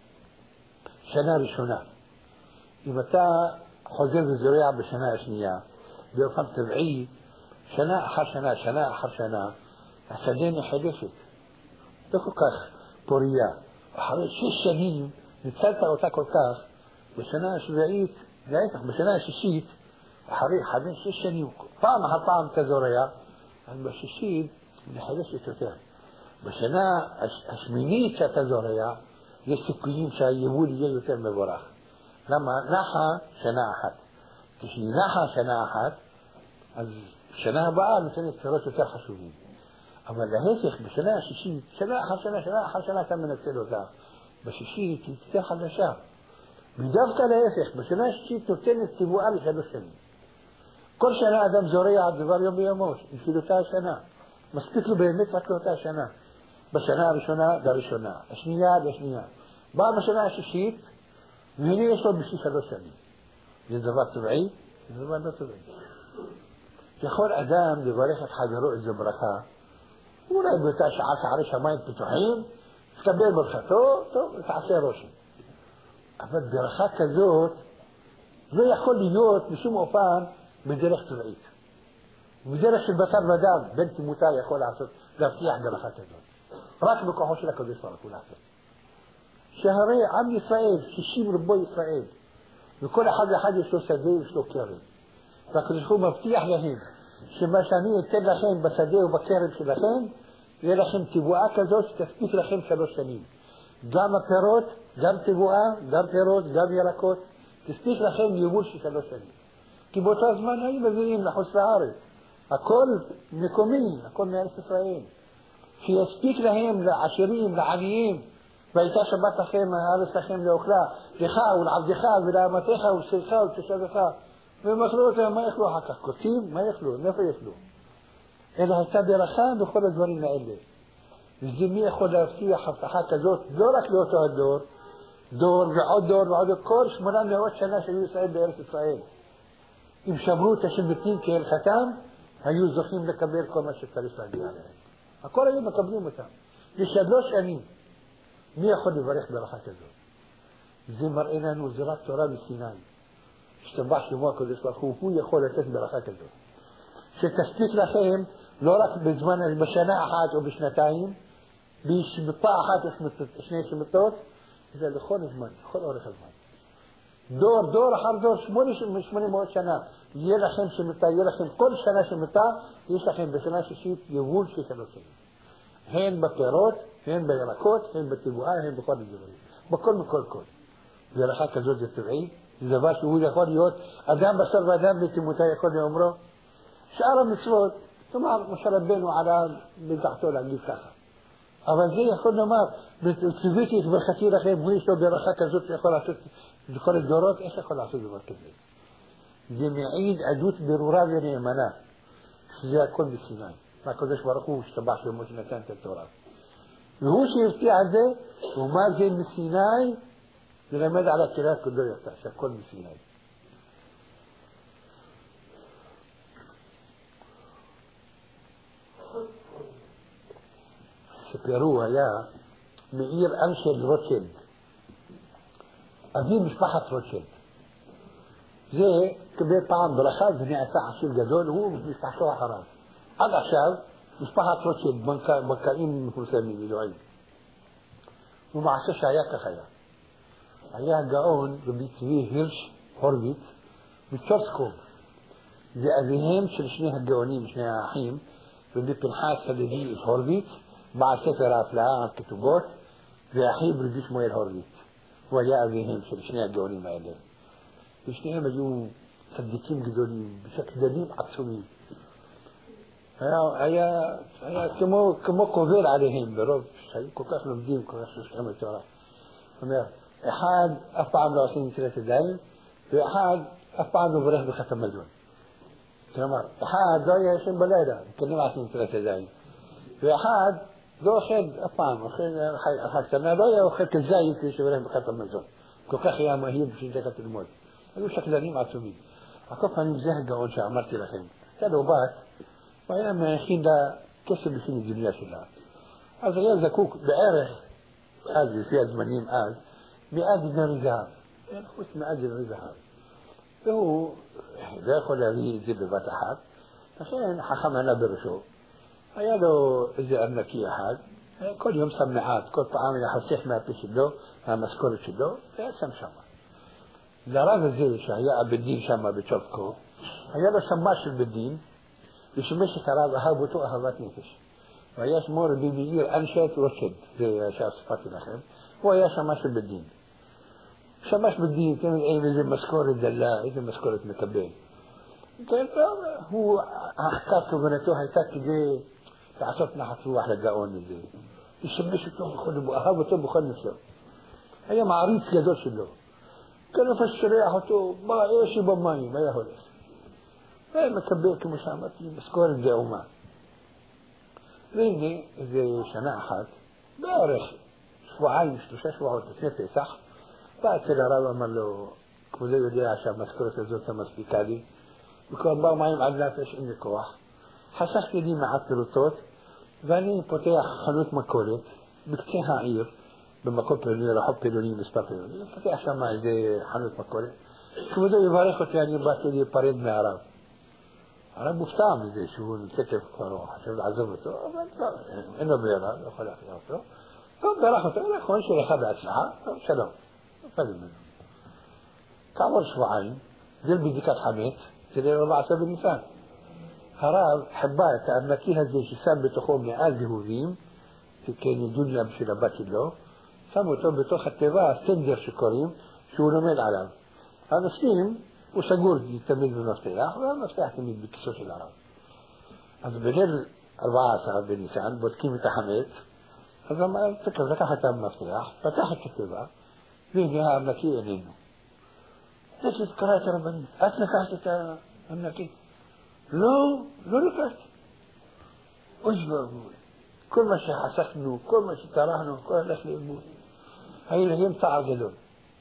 שנה ראשונה, אם אתה חוזר וזורע בשנה השנייה, באופן טבעי, שנה אחר שנה, שנה אחר שנה, השדה נחדשת. לא כל כך פוריה. אחרי 6 שנים, ניצלת אותה כל כך, בשנה השביעית, להפך, בשנה השישית, אחרי 5-6 שנים, פעם אחר פעם אתה זורע, אז בשישית נחדשת יותר. בשנה השמינית שאתה זורע, יש סיכויים שהיבול יהיה יותר מבורך. למה? נחה שנה אחת. כשהיא נחה שנה אחת, אז שנה הבאה נותנת פירות יותר חשובים. אבל להפך, בשנה השישית, שנה אחר שנה אתה מנצל אותה. בשישית היא יותר חדשה. ודווקא להפך, בשנה השישית נותנת תבואה ל3 שנים. כל שנה אדם זורע דבר יום ביומו, בשביל אותה השנה. מספיק לו באמת רק לאותה השנה. בשנה הראשונה, לראשונה. השנייה, לשנייה. בא בשנה השישית, והנה יש לו בשביל 3 שנים. זה דבר טבעי? זה דבר לא טבעי. יכול אדם לברך את חברו איזו ברכה, אולי באותה שעה שערי שמיים פתוחים, תקבל ברכתו, טוב, תעשה רושם. אבל ברכה כזאת לא יכול להיות בשום אופן בדרך טבעית. ובדרך של בשר ודם, בן תמותה יכול להבטיח ברכה כזאת. רק בכוחו של הקדוש ברוך הוא לעשות. שהרי עם ישראל, 60 רבו ישראל, וכל אחד ואחד יש לו שדה ויש לו כרם. והקדוש ברוך הוא מבטיח להם שמה שאני אתן לכם בשדה ובכרם שלכם, יהיה לכם תבואה כזאת שתספיק לכם 3 שנים. גם הפירות, גם תבואה, גם פירות, גם ירקות, תספיק לכם יבול של 3 שנים. כי באותו זמן היו מביאים לחוץ לארץ. הכל מקומי, הכל מארץ ישראל. שיספיק להם לעשירים, לעניים, והייתה שבת לכם, הארץ לכם לאוכלה, לך ולעבדך ולאמתך ולשלך ולתושבך. והם אכלו אותם, מה יאכלו אחר כך? קוצים? מה יאכלו? מאיפה יאכלו? אלא הייתה ברכה בכל הדברים האלה. וזה מי יכול להבטיח הבטחה כזאת, לא רק לאותו הדור, דור ועוד דור ועוד דור, כל 800 שנה שהיו ישראל בארץ ישראל. אם שמרו את השבטים כהלכתם, היו זוכים לקבל כל מה שצריך להגיע עליהם. הכל היו מקבלים אותם. ל3 שנים. מי יכול לברך ברכה כזאת? זה מראה לנו, זה רק תורה מסיני. השתבח שמו הקדוש ברוך הוא יכול לתת ברכה כזאת. שתספיק לכם, לא רק בזמן, בשנה אחת או בשנתיים, בשבטה אחת או 2 שבטות, זה לכל הזמן, לכל אורך הזמן. דור אחר דור, 800 שנה, יהיה לכם שמתה, יהיה לכם כל שנה שמתה, יש לכם בשנה שישית יבול של 3 שנים. הן בפירות, הן בירקות, הן בתבואה, הן בכל הדברים. בכל מכל כל. ברכה כזאת זה טבעי, זה דבר שהוא יכול להיות, אדם בשר ואדם בתמותה יכול לאומרו. שאר המצוות, כלומר, משה רבנו עלה בדעתו להגיד ככה. אבל זה יכול לומר, ציוויתי את ברכתי לכם, הוא יש לו ברכה כזאת שיכול לעשות לכל הדורות, איך יכול לעשות דבר כזה? זה מעיד עדות ברורה ונאמנה, שזה הכל בסיני. ما كدش برقوش تبع في مجنتان التوراة وهو شيء في عزة وما زي من سيناء للمد على الكلاب كله يفتح كل من سيناء سبيروها يا مئير أنشد روتشيلد أبي مشبحة روتشيلد زي كبير طعام برخاء بني أساء عشير جدول هو مشبحة شوها حرام هذا عشان مشبحة روتشيلد بنكائين مسلمين بدوعين ومع سيش عياك خير عياك قاون ربيت فيه هيرش هوربيت بتشوسكو زي أبيهم شلشنيها الجوانين مشنيها حيم ربيت الحاسة لدي هوربيت مع سفر أفلام كتبوت زي أحيب ربيت مويل هوربيت ويا أبيهم شلشنيها الجوانين ما يلي شلشنيها مجيون صديقين قدولين بشكل دليل عطسومين هيا كمو كوفير عليهم برب شيء كوكاس لمدين كوكاس شامل ترى أحد أفعل له سنين 3 دقايق وأحد أفعل له بره بختم مدون تمام أحد ضايع شن بلاده كلنا عشان 3 دقايق وأحد ذو خد أفعل خد سنة ضايع وخد كزاي في شبره بختم مدون كوكاس يا مهيب في ذكر الموت هذا شكل دليل معصومين أكف عن الزهق أول شيء عمرت لكن كذا وبات وأنا حين ده كسب في الدنيا كلها هذا يا زكوك بعرف هذه في أزمانين قال بأدنى رزاق يعني اسمه أدنى رزاق هو داخل هذه زي بفتحات عشان حخمنا برشو هيا له إذا أنك يا حد كل يوم سمعات كل طعام يحسيح ما بيشدو ما مسكور شدو فيسم شما لراغ زي شهياء بالدين شما بتشوفكو هيا له سماش بالدين يشمش ترى هابطوا أهبات نفش وياش مور بيبير أنشط ورشد زي شاف صفات الأخير ويا شماش بالدين شماش بالدين كان أي زي مسكور الدلاء إذا مسكورة مكبين كان هو حكاته بنتوه هيتاك جي تعصفنا حتروح على الجاون زي يشمش توم بخد هابطوا بخد نفسه هي معريض يدوش له كانوا في الشريعة تو ما إيش بماي ما يهول هاي مكبيك مشامتي مسكور الجاوما لاني زي شناحات بارخ اسبوعين 3 اسبوع وثلاثه صح بعد كده رابع مالو كوزي دي عشان مسكره الزول تمسك علي بكون بقى ما يمعدنا فيش اني كواح حسست دي مع التروتوت فاني بوتيح خلوت مكولت بكتيها عير بما كنت بني رحب بلوني مستقبل بوتيح عشان ما زي حلوت مكولت كوزي يبارخ يعني باتو دي باريد معراب أنا مفتعم زي شو نكتب فروح عشان عزمته إنه بيرا خلاص يعرفه طب براحته أنا خوان شو يخبع الساعة سلام فهم منه كعمر شوعين دل بديكات حميت تلي 4 سبع نسان هراب حباية أمكيها زي شسان بتخوم آل يهوديم كان الدنيا بشي لباتي له سموتهم بتوخ التباع سندر شكريم شو نميل على هذا سليم وسجول تميل بالمفتاح والمفتاح تميل بكسوش العرب هذا بغير 4 ساعات بالنسان بوتكيم تحميت هذا ما فكر فتحت المفتاح فتحت الكتابة فيها أمنكية لأنه تجد قراءة ربانية أتنفعت أمنكية لو لكت وش بقول كل ما حسخنه كل ما تراهنه كل ما يقول هاي اللي هي متعجلون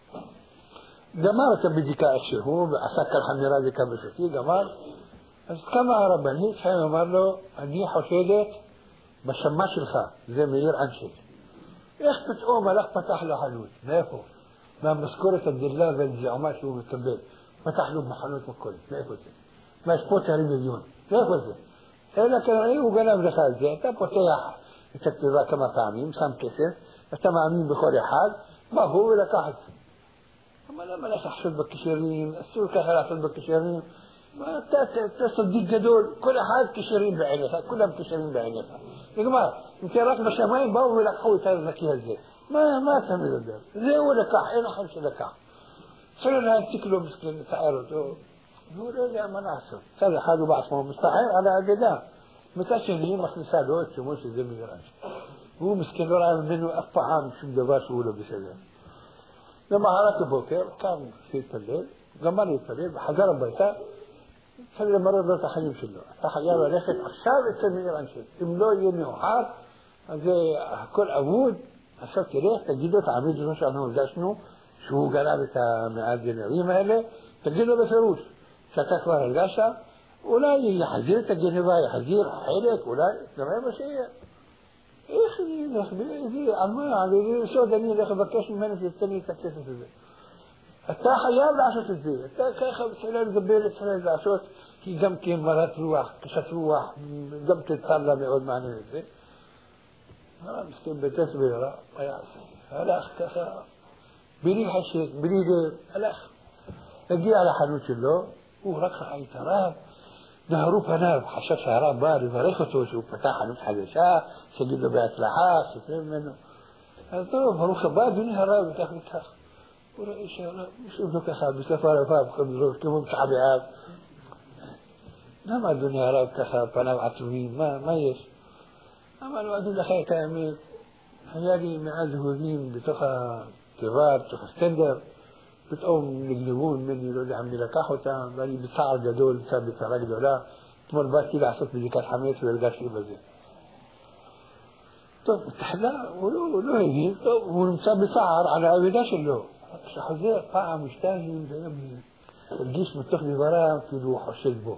جمارة بديكاء الشهوب أسكر حميرا ذيك بشكي جمار كما رباني حين أمر له أني حسيدت بشماش الخاء زي ما يير أنشد يخبط أوما لك فتح له حلوت ما يفو ما مذكورة الدلال بين الزعماء شو متبين فتح له محلوت مكل ما يفو ما يشبوتها المليون ما يفو إلا كان عليه وقلم رخال زي تبوتيح يتكتبها كما تعميم سام كسر التمامين بخوري حال ما هو لك أحد أما لما لا تحصل بكشيرين السور كهلا تحصل بكشيرين ما تصدق جدول كل حال كشيرين بعينها كلهم كشيرين بعينها يا جماعة انت راكب الشماين باو لك خوي تاز لك زي ما تعمل الدار زي ولا كح انا حمش لك صار لها تكلو مسكين تعرض هو رجع مناسب هذا حاجه بعض ما مستحيل على اجدام متشنين مخلصات مش زي ما يراش هو مسكين ولا منه افعام شو دباش ولا بسجن لما هرت بوكر كان في الليل جمال الليل حجر بيتا خلي مرة لا تحليم شلو تحيا ولكن أخشاب التنمية عن شيء إملو يمي وحار زي كل أبود أشوف كده تجده تعبيد مش عنه داشنو شو قلابة معادي العظيمة اللي تجده بفروش ستكبر القاشة ولا يحذير تجنبها يحذير حيلك ولا تمام شيء يا أخي دي عمال على شو دنيا يا أخي بكش من في التاني تكتسب في البيت التاحة يا ولا عشان الزي التاحة خمس حلال زبير حلال عشان كي جم كي مرات روح كشت روح جم تتطلع بيقعد معنا الزي مسكين بتسبي لا يا أخي لا أخ بريح الشيء بريح الأخ تجي على حنوش الله ورقع أي تراب نهرو فنار حشاش شهراب بارد فريخته وشوف فتح حنوش حدشاه سجد له بيت لحاس سفين منه هذا طبعا فروخ بارد ونهراب تاخد تاخد ورئيش شوف لك أخاب بسفارة فاب خبزوك كمهم شعبي عاب نما الدنيا هراب كخاب فنام عطوين ما يش أما الوعدين لخير كامل هيالي معاد هودين بتوخى كبار بتوخى ستندر بتقوم يقلبون مني يقول لي عملي لك أخوة بني بتسعر جدول ثابت فرق دولا تمر بات كده عصت بذيكات حميس ويلقاش لي بزي طب تحلا ولو هيجي طب ونمساب بسعر على عبداش اللو حزير قاعة مشتاجي الجيش متخذي برام في روح وشدبه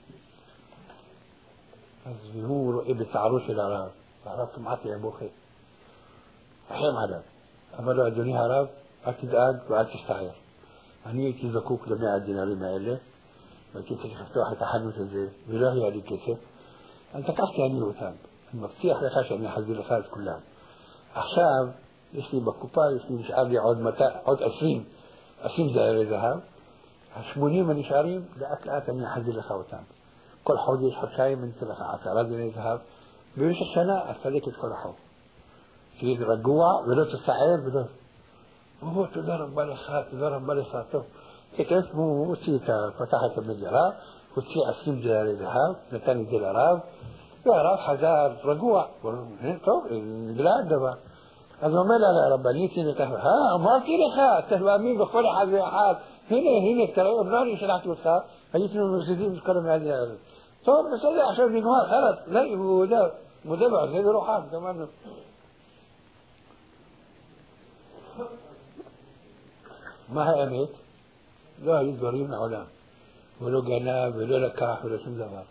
الزهور إبي تعروش العرب عرفت معطي يا بوخي أحيام عرب أما لو أدوني عرب أكيد آد وأكيد تستعير أني يكي زكوك لم يعدنا لما إله ما كنت خفتوح تحنوت زي بلاهي عليك كيسي أنت قصت يعني وتام المفتيح لخاش أني حزي لخاز كلها أحساب يسني بكوبا يسني مش عارف يعود متى عود 20 زائر ذهب 80 من شارين لأكل أني حزي لخاوتام كل حوض يشحب شاي من ثلاثة عشرات من الذهب بيوش السنة أفلك كل حوض تريد رجوع بدو تستعير بدو وهو تدرب بالخات هيك اسمه وسيتا فتحت من الجراب وسي 20 دينار ذهب نتاني دينار يعرف حزار رجوع طب البلاد دبا هذا ما لا ربانيتي نتهوى ما كده خا تهوى مين بكل حاجة حال هنا ترى ابناني شرعت وصار هيجينا المسجدين نتكلم عليها طب بس هذا عشان نجمع خلاص لا هو ده مدبع زي روحان كمان ما هي أميت لا يدورين علام ولو جناب ولو لكاح ولو شم زمان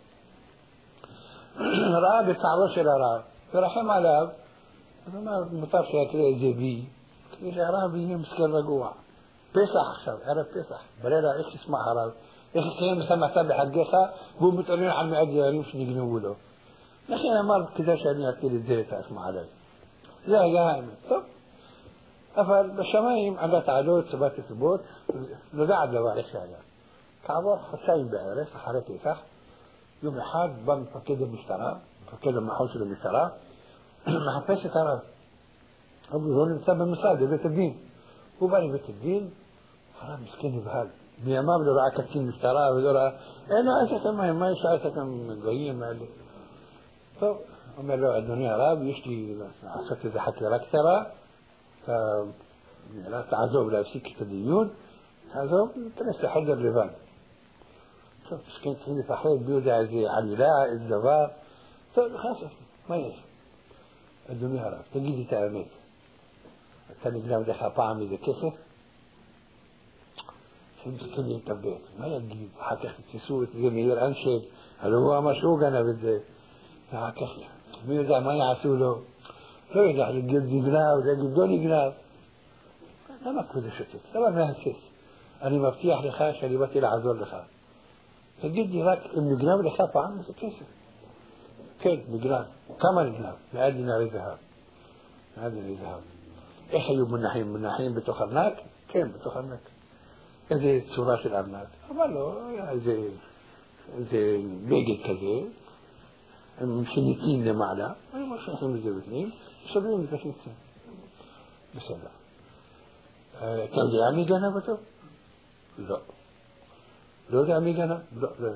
راب يتعرضش إلى راب فرحم على ما مطار شيء زبي كيف راب يمسك الرجوع بيسح شو عرف بيسح بلا إيش اسمه حرام إيش كلام سمع تابع حقها هو متقرين على المعدة مش نجنوا له لكن أنا ما كذا شيء أكيد الزيت أسمع عليه لا جاهل طب أفل بالشمايم على تعالوت ثبات نقعد لوارث يعني كعبر حسين بعرف حركة صح يوم الحاد بن فكده مشترى فكده محوش المشترى ما حبيش ترى أبو هون بسبب المساعدة بيت الدين هو بني بيت الدين حرام مسكين بهال بيامام لو رأى كتير مشترى ودورا أنا أساسا ما يسأل كم قليل ما لي فأما لو الدنيا راب يشتي عشان إذا حكي أكثر لا تعذب لا سكة الديون تعذب تنسى حد الربان شوف مسكين تحيلي فحيل بيودع زي عليلاء الزباب خلاص ما يجي الدنيا راب تجيزي تعمل الثاني جناب دخل طعم إذا كسر مسكين ينتبهت ما يجي حتى تسوي زمير أنشد هل هو مشروق أنا بدي كسر بيودع ما يعسوله لو يدع الجلد جناب ولا الجلدوني جناب لما كنت شتت لما ما هسيس أنا مفتيح لخاش اللي بطل عزول لخاش فجد ذاك ابن جناب اللي خاف عنه كيسر كيف بجناب كمان جناب لأدنى لذهاب لأدنى لذهاب إحيوا من ناحيين بتخرناك كيف بتخرناك زي سراش الأرناك أماله زي بيجي كذي مشنيكين لمعنا ما مش نحن مزوجين 70 30 سنة بس لا كان لي عمي جنابته لا لو ده عمي جناب لا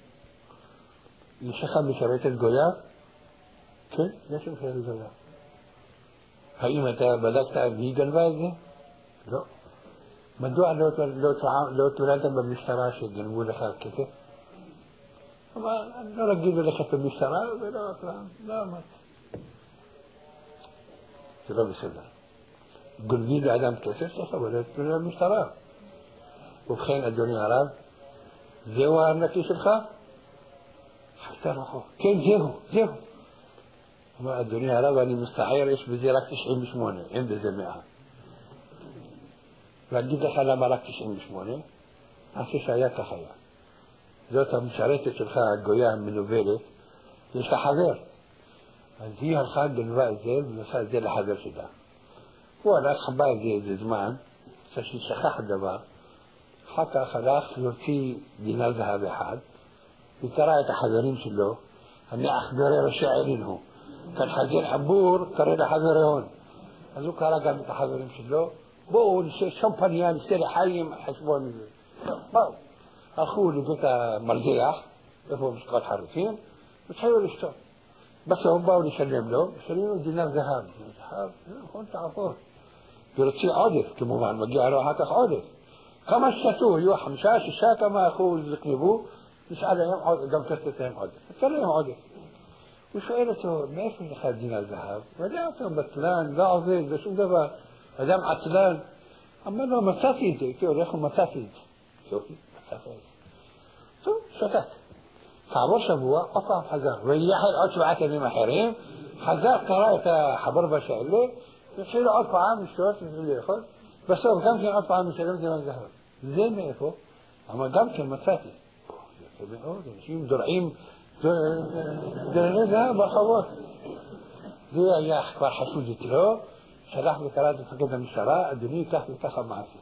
الشيخ بشريط الجويا كيف ليش بشريط الجويا هاي متى بدأت فيجن بايزي لا مدوع لو تولدت بمشتراش يجنبوا لك كيف לא רגיל ללכת במשטרה ולא, מה. זה לא בסדר. גונבים לאדם כסף, צריך לבוא למשטרה. ובכן, אדוני הרב, זהו הארנקי שלך? חפתה רחוב. כן, זהו. אמר, אדוני הרב, אני מסתער, יש בזה רק 98, אין בזה 100. ואגיד לך למה רק 98? עשה שהיה כך היה. זאת המשרתת שלך, הגויה המנובלת, יש לה חבר. אז היא הלכה, גנבה את זה, ונשאה את זה לחבר שלה. הוא הלך, חבא את זה איזה זמן, ששכח הדבר, אחר כך הלך להוציא דינה זהב אחד, וקרא את החברים שלו, אני אחברי ראשי עירין הוא. כאן חזיר עבור, קרא לחברי הון. אז הוא קרא גם את החברים שלו, בואו נשתה שמפניה, נשתה לחיים, חשבון מזה. באו. הלכו לבית המרזח, איפה משקות חריפים, ותחילו לשתות. בסוף באו לשלם לו, לשלם לו דינר זהב. זהב, נכון, תעבור. ורוצי עודף, כמובן, מגיע לו אחר כך עודף. כמה שתו, היו 5, 6, כמה אחוז זקנבו, נשאל להם גם תשתת להם עודף. נתן להם עודף. הוא שואל אותו, מאיפה לך דינר זהב? ודע אותו, בטלן, לא עובד, זה שום דבר. אדם עצלן. אמר לו, מצאתי את זה. כי הולך ומצאתי את זה. יופי, מצאתי את זה. טוב, שתת. כעבור שבוע, עוד פעם חזר. ויחד עוד 7 ימים אחרים, חזר, קרא את החבר בשאלה, והתחילו עוד פעם לשתות, והתחילו לאכול. בסוף גם כן עוד פעם משלם דינר זהב. זה מאיפה? אמר, גם כן מצאתי. זה מאוד, אנשים דורעים דינר זהב ברחובות. זה היה כבר חשוד אצלו, שלח וקרא את מפקד המשטרה, אדוני, כך וככה מעשי.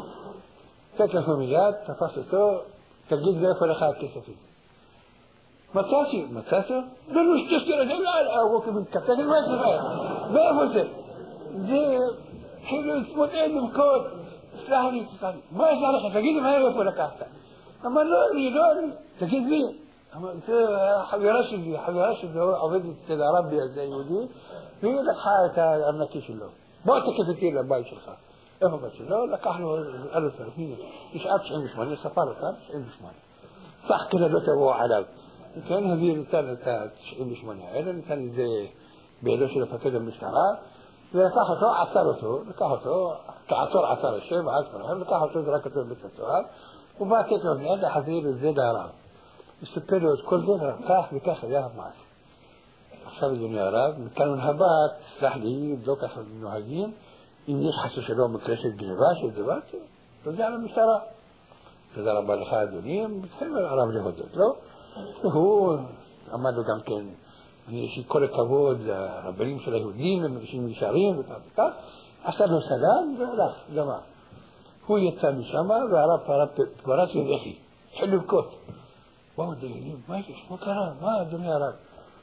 תקף לו מיד, תפס אותו, תגיד מאיפה לך הכסף הזה. מצאתי? לא שתשתי לזה, הוא כאילו מתקפק, מאיפה זה? זה כאילו להתמודד לבכות, סלח לי, מה יש לך? תגיד מאיפה לקחת? אמר לא, תגיד לי. אמר, זה החברה שלי, עובדת אצל הרבי הזה היהודי, והיא לקחה את הארנקי שלו. בוא תקף איתי לבית שלך. איפה בית שלו? לקחנו 1,000, נשאר 98, ספר אותם, 98. סך כזה לא תבואו עליו. כן, הביא ניתן את ה-98 האלה, ניתן את זה בידו של מפקד המשטרה, ולקח אותו, כעצור עצר השם, לקח אותו, זרק אותו לבית הסוהר, ובא תקף מיד להחזיר את זה להרב. מספר לו את כל זה, כך וכך היה המעשה. עכשיו אדוני הרב, מכאן הבא, סלח לי, לא ככה נוהגים, אם יש חשש שלו מקרה של גניבה, של דבר, תודה על המשטרה. תודה רבה לך אדוני, מתחיל הרב להודות, לא? והוא אמר לו גם כן, יש לי כל הכבוד לרבנים של היהודים, הם אנשים ישרים וכך, עשה לו סלם והלך, גמר. הוא יצא משם והרב פרץ ובכי, התחיל לבכות. וואו, דיינים, מה יש? מה קרה? מה אדוני הרב?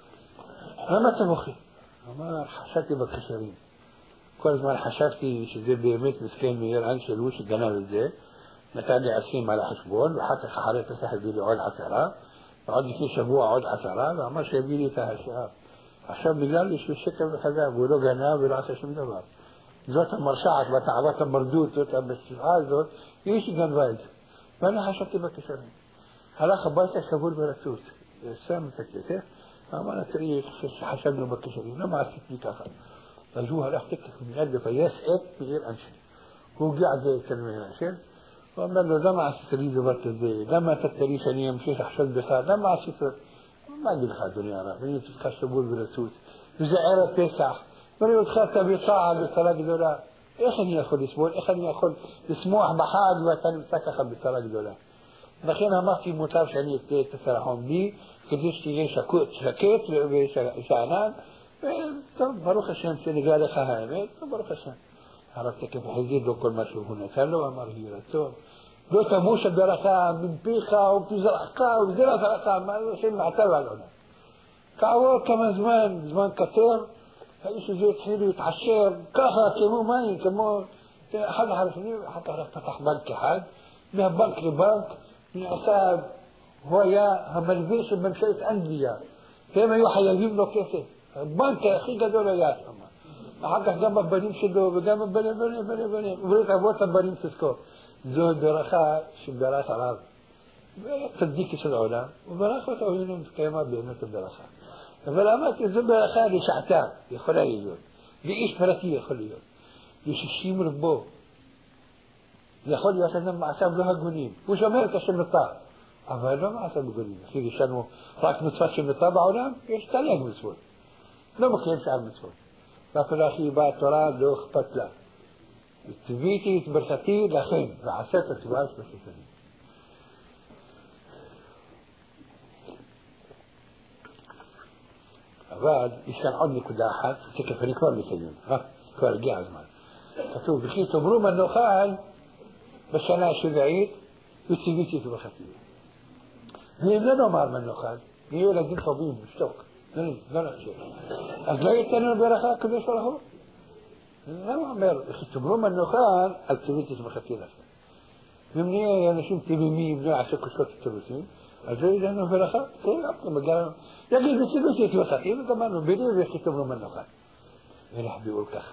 למה אתה בוכה? אמר, חשבתי בקשרים. כל הזמן חשבתי שזה באמת מסכן מאיר אנשל, הוא שגנב את זה, נתן לי 10 על החשבון, ואחר כך אחרי פסח הביא לי עוד 10, ועוד לפני שבוע עוד 10, ואמר שיביא לי את השאר. עכשיו בגלל יש לו שקר וחזר, והוא לא גנב ולא עשה שום דבר. זאת המרשעת והתאוות המרדות, זאת המסועה הזאת, היא שגנבה את זה. ואני חשבתי בקשרים. הלך הביתה שבול ברצות, שם את הכסף, אמר תראי, חשבנו בקשרים, למה עשית לי ככה? אז הוא הלך תקף מיד לפייס את מאיר אנשל. הוא הגיע את זה אצל מאיר אנשל, הוא אמר לו, למה עשית לי דבר כזה? למה אתה תראי שאני אמשיך לחשוד בך? למה עשית? מה אגיד לך אדוני הרב? אני תפתח שבול ברצות, וזה ערב פסח, ואני אותך תביא צער בצרה גדולה. איך אני יכול לסבול? איך אני יכול לשמוח בחג ואתה נמצא ככה בצרה גדולה? לכן אמרתי מוטב שאני אתן את הסרחון בי, כדי שתהיה שקט ושענן, טוב, ברוך השם, שנגלה לך האמת, טוב, ברוך השם. הרב תקף החזיר לו כל מה שהוא נתן לו, אמר לי רצון. לא תמוש הברכה מפיך ותזרעך וזרע זרעך, מה השם מעטר ועל עולם. כעבור כמה זמן קצר, האיש הזה התחיל להתעשר, ככה, כמו מים, כמו אחד אחר השני, אחר כך פתח בנק אחד, מהבנק לבנק, נעשה, הוא היה המלווה של ממשלת אנגליה, והם היו חייבים לו כסף. הבנק הכי גדול היה שם. אחר כך גם הבנים שלו וגם הבנים, ובית אבות הבנים תזכור. זו ברכה שברך הרב. צדיק של העולם, וברך אותו הנה מתקיימה באמת הברכה. אבל אמרתי, זו ברכה לשעתה, יכולה להיות. לאיש פרטי יכול להיות. ל60 רבו. זה יכול להיות אדם מעשיו לא הגונים. הוא שומר את השם נותר, אבל לא מעשיו הגונים. יש לנו רק מצוות שם נותר בעולם, יש תלג מצוות. לא מקיים שאר מצוות. ואפילו אחי באה התורה, לא אכפת לה. ותביתי את ברכתי לכם, ועשית התשובה 3 שנים. אבל יש כאן עוד נקודה אחת, שכף אני כבר מסיים, כבר הגיע הזמן. כתוב, וכי תאמרו מה נאכל בשנה השביעית, וציוויתי את ברכתי. ואם לא נאמר מה נאכל, נהיו ילדים טובים, בשתוק, לא נחשב. אז לא יתנו ברכה הקדוש ברוך הוא? למה אומר, וכי תאמרו מה נאכל, אז ציוויתי את ברכתי לכם. ואם נהיה אנשים תמימים, לא יעשו קושיות ותירוצים, אז לא יתנו ברכה, יגיד בציוויתי את ברכתי, וגמרנו, בלי וכי תאמרו מה נאכל. ולהביאו כך.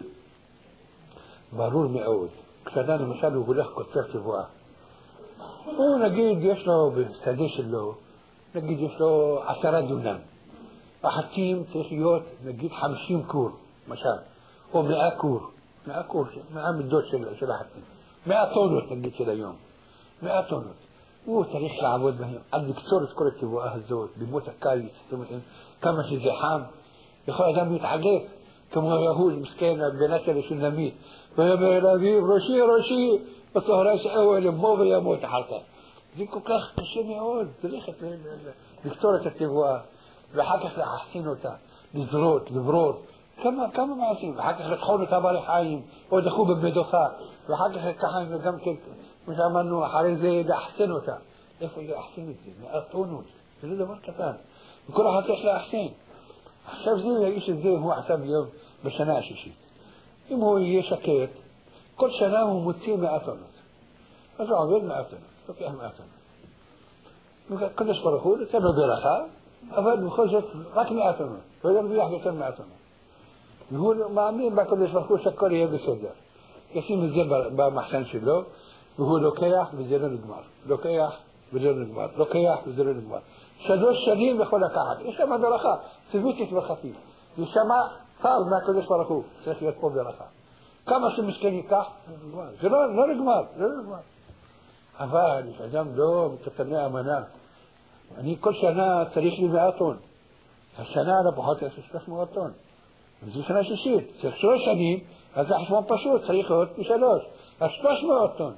ברור מאוד, כשאדם למשל הוא הולך קוצר תבואה, הוא נגיד יש לו בשדה שלו, נגיד יש לו 10 דונם, החתים צריך להיות נגיד 50 קור, למשל, או 100 קור, 100 מידות של החתים, 100 טונות נגיד של היום, 100 טונות. הוא צריך לעבוד בהם, עד לקצור את כל התבואה הזאת, בימות הקיץ, כמה שזה חם, יכול אדם להתעגף, כמו יהוד מסכן, בנצל השולמית, ויאמר אל אביו, ראשי, בצהרי שאהו אל אמו וימות אחר כך. זה כל כך קשה מאוד, צריך לקצור את התבואה, ואחר כך להחסין אותה, לזרות, לברור, כמה מעשים, ואחר כך לטחון אותה בעלי חיים, או דחו במדוכה, ואחר כך ככה גם כן, כמו שאמרנו, אחרי זה להחסין אותה. איפה להחסין את זה? 100 טונות, זה לא דבר קטן, וכל אחד צריך להחסין. עכשיו זה, האיש הזה הוא עשה ביום בשנה השישית. אם הוא יהיה שקט, כל שנה הוא מוציא 100 טונות. אז הוא עובד 100 טונות, לוקח 100 טונות. קדוש ברוך הוא נותן לו ברכה, אבל בכל זאת רק 100 טונות. הוא ירוויח יותר 100 טונות. והוא מאמין בקדוש ברוך הוא שהכל יהיה בסדר. ישים את זה במחסן שלו, והוא לוקח וזה לא נגמר. לוקח וזה לא נגמר. לוקח וזה לא נגמר. 3 שנים יכול לקחת. יש שם ברכה, ציוויתי את ברכתי. ושמה צר מהקדוש ברוך הוא, צריך להיות פה ברכה. כמה שמסכן ייקח, זה לא נגמר, זה לא נגמר. אבל יש אדם לא מתקנה אמנה. אני כל שנה צריך לי 100 טון. השנה על הפחות יש 300 טון. וזו שנה שישית, צריך 3 שנים, אז זה חשבון פשוט, צריך עוד פי 3. אז 300 טון.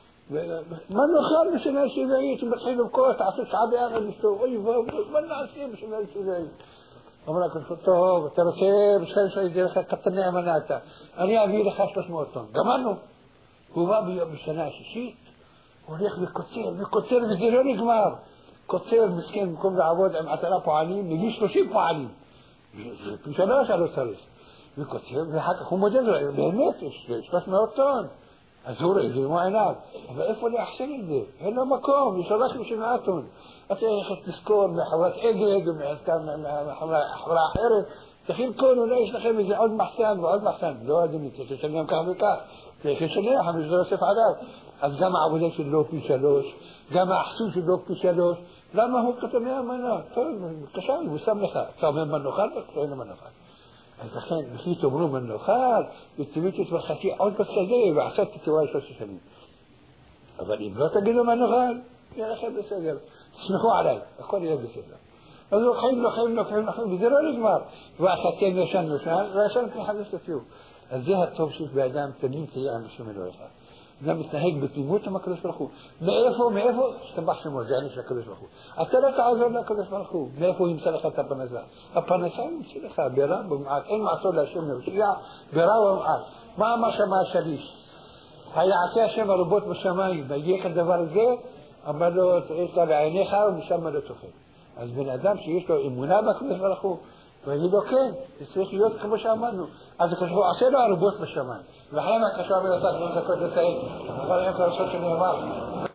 מה נאכל בשנה השביעית? ומתחיל לבכות, תעשו שעה ביחד לשתו, אוי ואוי, מה נעשה בשנה השביעית? אמר לה, טוב, אתה רוצה בשביל שיהיה לך קטני אמנה אתה, אני אביא לך 300 טון. גמרנו. הוא בא בשנה השישית, הוא הולך וקוצר, וזה לא נגמר. קוצר, מסכן, במקום לעבוד עם 10 פועלים, מביא 30 פועלים. זה פי 3 לא צריך. וקוצר, ואחר כך הוא מודד לו, באמת, יש 300 טון. אז הוא רואה, זה במו עיניו. אבל איפה להחסן את זה? אין לו מקום, יש לו רק 7 טון. אתה צריך לזכור מחברת אגד, מחברה אחרת, תכין כל, אולי יש לכם איזה עוד מחסן ועוד מחסן. לא, אדוני, צריך לשלם כך וכך. צריך לשלם, אבל זה יוסף עליו. אז גם העבודה שלו פי 3, גם האחסון שלו פי 3. למה הוא כתוב אמנה? טוב, קשה, הוא שם לך. אתה אומר מה נאכל, ואתה אומר מה נאכל. אז לכן, וכי תאמרו מה נאכל, וציוויתי את ברכתי עוד בשדה, ועשית תשובה 3 שנים. אבל אם לא תגידו מה נאכל, יהיה לכם בסדר. תסמכו עליי, הכל יהיה בסדר. אז הוא חיים, וזה לא נגמר. ועשיתם ישן, וישן מחדש תפיו. אז זה הטוב שיש באדם, תמיד תהיה אנשים אלוהיך. אדם מתנהג בתמימות עם הקדוש ברוך הוא. מאיפה? שתבח שמו, זה עניין של הקדוש ברוך הוא. אתה לא תעזור לקדוש ברוך הוא. מאיפה הוא ימצא לך את הפרנסה? הפרנסה ימצא לך, ברע ובמעט. אין מעשור להשם להושיע, ברע ובמעט. מה אמר שמה השליש? היעשה השם הרבות בשמיים, ויהיה כדבר הזה, אמר לו, תראית לה בעיניך ומשם לא תוכל. אז בן אדם שיש לו אמונה בקדוש ברוך הוא, ויגיד לו כן, זה צריך להיות כמו שאמרנו. אז הוא עושה לו הרבות בשמיים. ואחרי מה קשור ולעשות, לא דקות לסיים, אבל אין לעשות שנאמר.